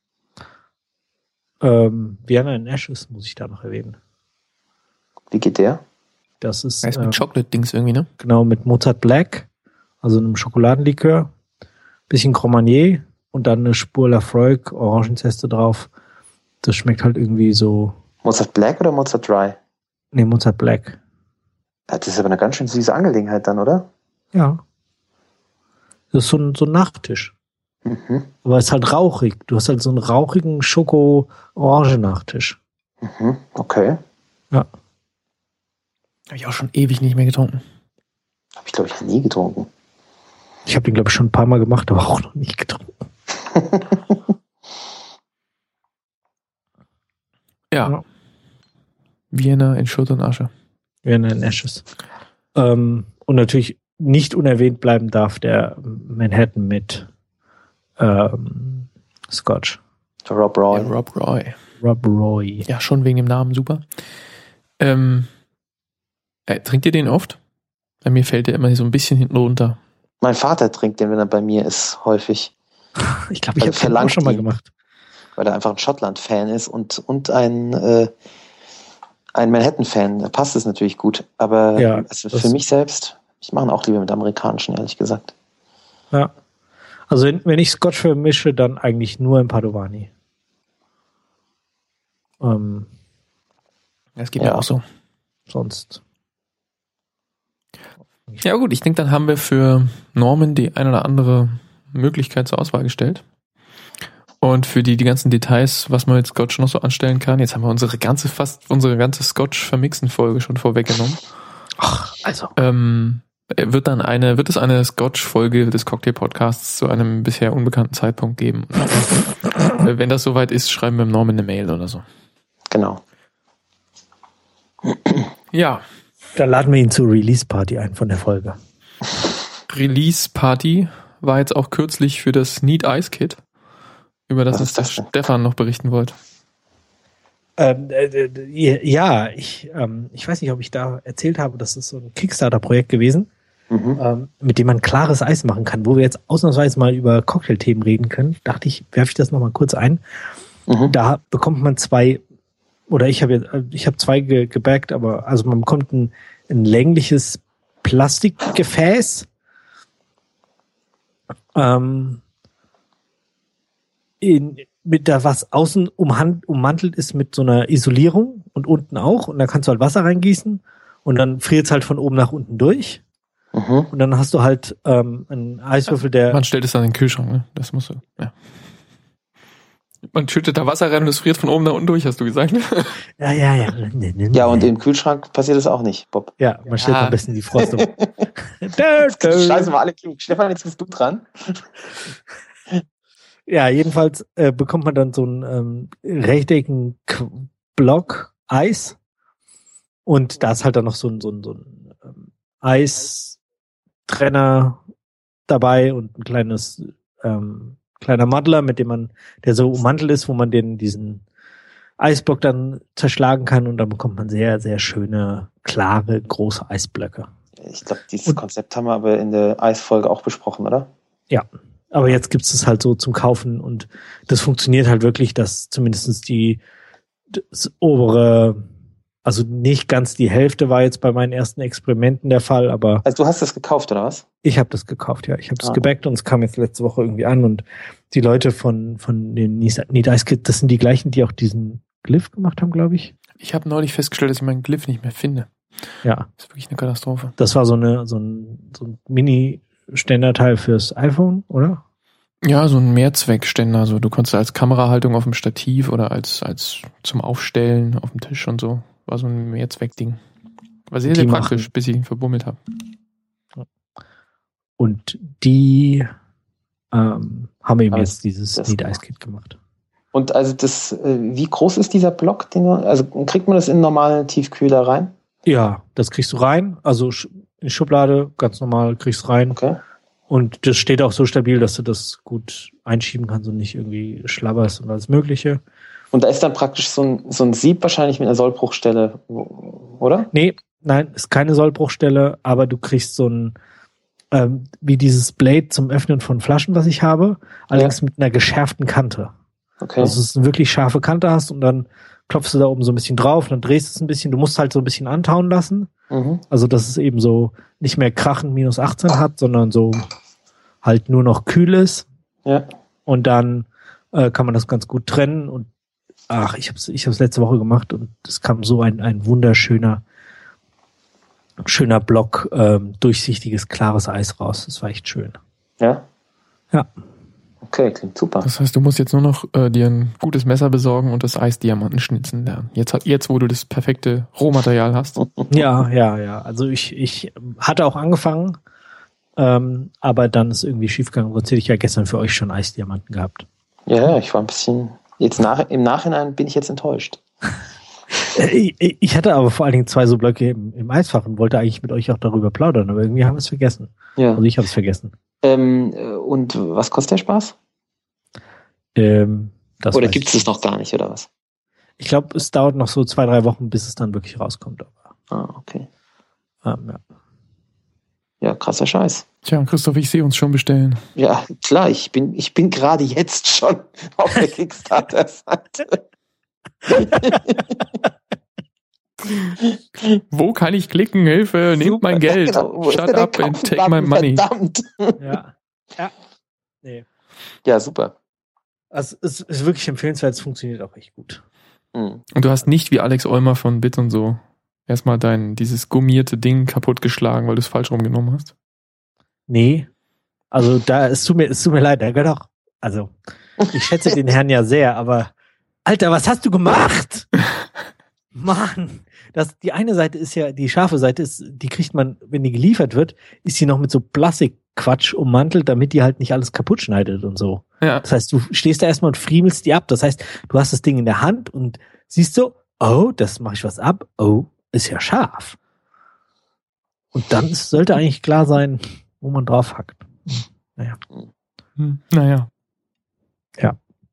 Ähm, Vienna in Ashes muss ich da noch erwähnen. Wie geht der? Das ist Er ist ähm, mit Chocolate-Dings irgendwie, ne? genau mit Mozart Black, also einem Schokoladenlikör, bisschen Grand Marnier und dann eine Spur Lafroig, Orangenzeste drauf. Das schmeckt halt irgendwie so, Mozart Black oder Mozart Dry? nee, Mozart Black. Ja, das ist aber eine ganz schön süße Angelegenheit dann, oder? Ja. Das ist so ein, so ein Nachtisch. Mhm. Aber es ist halt rauchig. Du hast halt so einen rauchigen Schoko-Orange-Nachtisch. Mhm. Okay. Ja. Habe ich auch schon ewig nicht mehr getrunken. Habe ich, glaube ich, nie getrunken. Ich habe den, glaube ich, schon ein paar Mal gemacht, aber auch noch nicht getrunken. Ja. Ja. Vienna in Schutt und Asche. Vienna in Ashes. Ähm, und natürlich nicht unerwähnt bleiben darf der Manhattan mit ähm, Scotch. Für Rob Roy. Ja, Rob Roy. Rob Roy. Ja, schon wegen dem Namen super. Ähm, äh, trinkt ihr den oft? Bei mir fällt der immer so ein bisschen hinten runter. Mein Vater trinkt den, wenn er bei mir ist, häufig. Ich glaube, ich Also habe das auch schon mal ihn, gemacht. Weil er einfach ein Schottland-Fan ist und, und ein, äh, ein Manhattan-Fan. Da passt es natürlich gut. Aber Ja, also für mich selbst, ich mache ihn auch lieber mit amerikanischen, ehrlich gesagt. Ja. Also wenn, wenn ich Scotch vermische, dann eigentlich nur im Padovani. Ähm, Das geht Ja. mir auch so. sonst. Ja gut, ich denke, dann haben wir für Norman die ein oder andere Möglichkeit zur Auswahl gestellt. Und für die, die ganzen Details, was man mit Scotch noch so anstellen kann, jetzt haben wir unsere ganze, fast unsere ganze Scotch-Vermixen-Folge schon vorweggenommen. Ach, also. Ähm, wird dann eine, wird es eine Scotch-Folge des Cocktail-Podcasts zu einem bisher unbekannten Zeitpunkt geben? Äh, Wenn das soweit ist, schreiben wir dem Norman eine Mail oder so. Genau. Ja, Dann laden wir ihn zur Release-Party ein von der Folge. Release-Party war jetzt auch kürzlich für das Neat Ice Kit, über das Was uns ist der das denn? Stefan noch berichten wollte. Ähm, äh, äh, ja, ich, ähm, ich weiß nicht, ob ich da erzählt habe, das ist so ein Kickstarter-Projekt gewesen, Mhm. ähm, mit dem man klares Eis machen kann, wo wir jetzt ausnahmsweise mal über Cocktailthemen reden können. Dachte ich, werfe ich das nochmal kurz ein. Mhm. Da bekommt man zwei, oder ich habe jetzt, ich habe zwei ge gebackt, aber also man bekommt ein, ein längliches Plastikgefäß, ähm, in, mit der was außen umhand, ummantelt ist mit so einer Isolierung und unten auch, und da kannst du halt Wasser reingießen und dann friert es halt von oben nach unten durch Mhm. und dann hast du halt ähm, einen Eiswürfel, der Man stellt es dann in den Kühlschrank, ne? Das muss so, ja. Man schüttet da Wasser rein und es friert von oben nach unten durch, hast du gesagt? ja, ja, ja. Ja, und im Kühlschrank passiert das auch nicht, Bob. Ja, man stellt Ja. am besten die Frostung. Dö, dö. Scheiße, mal alle klug. Stefan, jetzt bist du dran. Ja, jedenfalls äh, bekommt man dann so einen ähm, rechteckigen K- Block Eis und da ist halt dann noch so ein, so ein, so ein ähm, Eistrenner dabei und ein kleines ähm, kleiner Muddler, mit dem man, der so ummantelt ist, wo man den diesen Eisblock dann zerschlagen kann und dann bekommt man sehr, sehr schöne, klare, große Eisblöcke. Ich glaube, dieses Und- Konzept haben wir aber in der Eisfolge auch besprochen, oder? Ja, aber jetzt gibt es das halt so zum Kaufen und das funktioniert halt wirklich, dass zumindest die das obere, also nicht ganz die Hälfte war jetzt bei meinen ersten Experimenten der Fall, aber Also du hast das gekauft, oder was? ich habe das gekauft, ja. Ich habe es Ah. gebackt und es kam jetzt letzte Woche irgendwie an und die Leute von von den Need Ice Kit, das sind die gleichen, die auch diesen Glyph gemacht haben, glaube ich. Ich habe neulich festgestellt, dass ich meinen Glyph nicht mehr finde. Ja, Das ist wirklich eine Katastrophe. das war so eine so ein, so ein Mini-Ständerteil fürs iPhone, oder? Ja, so ein Mehrzweckständer. So, du konntest als Kamerahaltung auf dem Stativ oder als, als zum Aufstellen auf dem Tisch und so. War so ein Mehrzweckding. War sehr, Die sehr machen- praktisch, bis ich ihn verbummelt habe. Und die ähm, haben eben Aber jetzt dieses das- Need Ice Kit gemacht. Und also das, äh, wie groß ist dieser Block? Den du, also kriegt man das in einen normalen Tiefkühler rein? Ja, das kriegst du rein, also sch- in die Schublade, ganz normal kriegst du rein. Okay. Und das steht auch so stabil, dass du das gut einschieben kannst und nicht irgendwie schlabberst und alles Mögliche. Und da ist dann praktisch so ein, so ein Sieb wahrscheinlich mit einer Sollbruchstelle, wo- oder? Nee, nein, ist keine Sollbruchstelle, aber du kriegst so ein, ähm, wie dieses Blade zum Öffnen von Flaschen, was ich habe, allerdings mit einer geschärften Kante. Okay. Also dass du eine wirklich scharfe Kante hast und dann klopfst du da oben so ein bisschen drauf und dann drehst du es ein bisschen. Du musst halt so ein bisschen antauen lassen. Mhm. Also dass es eben so nicht mehr krachend minus achtzehn hat, sondern so halt nur noch kühl ist. Ja. Und dann äh, kann man das ganz gut trennen. Und ach, ich habe es ich hab's letzte Woche gemacht und es kam so ein, ein wunderschöner schöner Block ähm, durchsichtiges, klares Eis raus. Das war echt schön. Ja? Ja. Okay, klingt super. Das heißt, du musst jetzt nur noch äh, dir ein gutes Messer besorgen und das Eisdiamanten schnitzen lernen. Jetzt, hat- jetzt, wo du das perfekte Rohmaterial hast. Ja, ja, ja. Also ich, ich hatte auch angefangen, ähm, aber dann ist irgendwie schiefgegangen. Sonst hätte ich ja gestern für euch schon Eisdiamanten gehabt. Ja, ich war ein bisschen, jetzt nach, im Nachhinein bin ich jetzt enttäuscht. Äh, Ich, ich hatte aber vor allen Dingen zwei so Blöcke im, im Eisfach und wollte eigentlich mit euch auch darüber plaudern, aber irgendwie haben wir es vergessen. Ja. Also ich habe es vergessen. Ähm, äh, und was kostet der Spaß? Ähm, Das oder weiß gibt es ich es noch gar nicht, oder was? Ich glaube, es dauert noch so zwei, drei Wochen, bis es dann wirklich rauskommt. Aber, Ah, okay. ähm, ja. Ja, krasser Scheiß. Tja, Christoph, ich sehe uns schon bestellen. Ja, klar, ich bin, ich bin gerade jetzt schon auf der Kickstarter-Seite. Wo kann ich klicken? Hilfe, nehmt Super, mein Geld. Ja, genau. Wo ist Shut denn der up and take my Kaufbutton? money. Verdammt. Ja. Ja. Nee. Ja, super. Also, es ist wirklich empfehlenswert, es funktioniert auch echt gut. Mhm. Und du hast nicht wie Alex Olmer von Bit und so erstmal dein, dieses gummierte Ding kaputtgeschlagen, weil du es falsch rumgenommen hast. Nee. Also, da, es tut mir, es tut mir leid, da gehört auch, also, ich schätze den Herrn ja sehr, aber, Alter, was hast du gemacht? Mann, das, die eine Seite ist ja, die scharfe Seite ist, die kriegt man, wenn die geliefert wird, ist die noch mit so Plastikquatsch ummantelt, damit die halt nicht alles kaputt schneidet und so. Ja. Das heißt, du stehst da erstmal und friemelst die ab. Das heißt, du hast das Ding in der Hand und siehst so, oh, das mache ich was ab. Oh, ist ja scharf. Und dann sollte eigentlich klar sein, wo man drauf hackt. Naja. Hm, naja. Ja.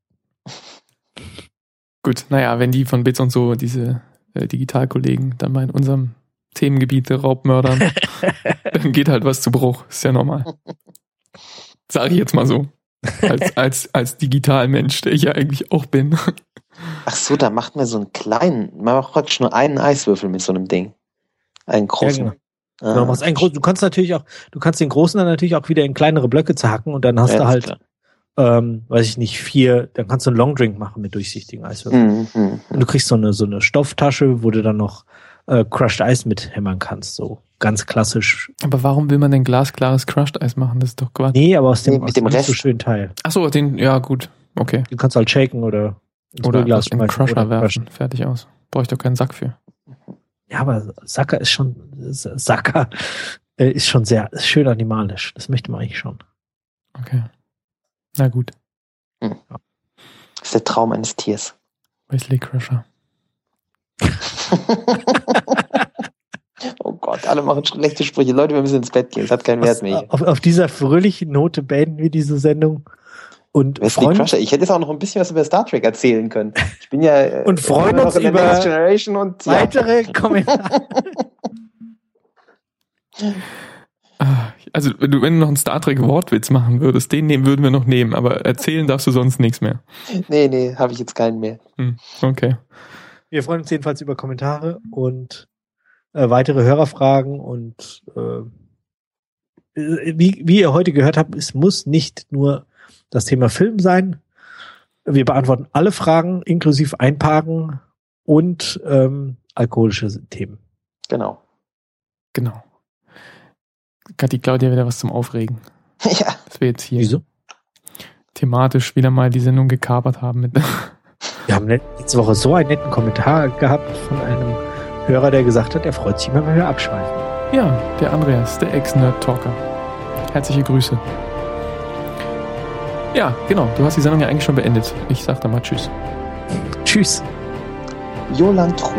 Gut, naja, wenn die von Bits und so, diese äh, Digitalkollegen, dann mal in unserem Themengebiet der Raubmördern, dann geht halt was zu Bruch. Ist ja normal. Sag ich jetzt mal so. Als, als, als Digitalmensch, der ich ja eigentlich auch bin. Ach so, da macht man so einen kleinen, man macht praktisch nur einen Eiswürfel mit so einem Ding. Einen großen. Ja, genau. Ah, Genau, machst einen großen, du kannst natürlich auch, du kannst den großen dann natürlich auch wieder in kleinere Blöcke zerhacken und dann hast ja, du ist halt, klar. ähm, weiß ich nicht, vier, dann kannst du einen Longdrink machen mit durchsichtigen Eiswürfeln. Mhm, mhm. Und du kriegst so eine, so eine Stofftasche, wo du dann noch äh, Crushed Eis mit hämmern kannst, so ganz klassisch. Aber warum will man denn glasklares Crushed Eis machen? Das ist doch Quatsch. Nee, aber aus dem, Nee, mit aus dem dem nicht Rest. so schönen Teil. Ach so, den, ja gut, okay. Du kannst halt shaken oder ins Oder Brühglas was in den schmeißen Crusher oder crushen. werfen. Fertig aus. Brauche ich doch keinen Sack für. Ja, aber Sacker ist schon, Sacker äh, ist schon sehr ist schön animalisch. Das möchte man eigentlich schon. Okay. Na gut. Das ist der Traum eines Tiers. Wesley Crusher. Oh Gott, alle machen schlechte Sprüche. Leute, wir müssen ins Bett gehen. Es hat keinen Wert mehr. Auf, auf dieser fröhlichen Note beenden wir diese Sendung. Und Wesley freuen, Crusher. Ich hätte jetzt auch noch ein bisschen was über Star Trek erzählen können. Ich bin ja äh, Und freuen immer noch uns in der über Next Generation und ja. weitere Kommentare. Also, wenn du, wenn du noch einen Star Trek Wortwitz machen würdest, den nehmen, würden wir noch nehmen, aber erzählen darfst du sonst nichts mehr. Nee, nee, habe ich jetzt keinen mehr. Hm, okay. Wir freuen uns jedenfalls über Kommentare und äh, weitere Hörerfragen und äh, wie, wie ihr heute gehört habt, es muss nicht nur das Thema Film sein. Wir beantworten alle Fragen, inklusive Einparken und ähm, alkoholische Themen. Genau. Genau. Hat die Claudia wieder was zum Aufregen? Ja. Dass wir jetzt hier Wieso? thematisch wieder mal die Sendung gekapert haben mit. Wir haben letzte Woche so einen netten Kommentar gehabt von einem Hörer, der gesagt hat, er freut sich immer, wenn wir abschweifen. Ja, der Andreas, der Ex-Nerd-Talker. Herzliche Grüße. Ja, genau. Du hast die Sendung ja eigentlich schon beendet. Ich sag da mal Tschüss. Tschüss. Jolan True.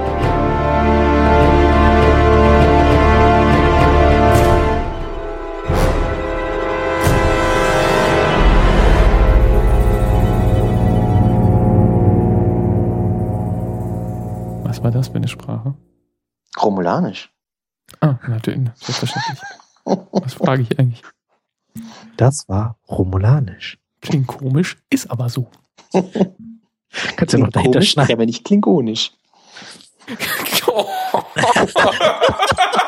Was war das für eine Sprache? Romulanisch. Ah, natürlich. Selbstverständlich. Was frage ich eigentlich? Das war Romulanisch. Klingt komisch, ist aber so. Kannst du noch dahinter Komisch, schneiden. aber nicht klingonisch.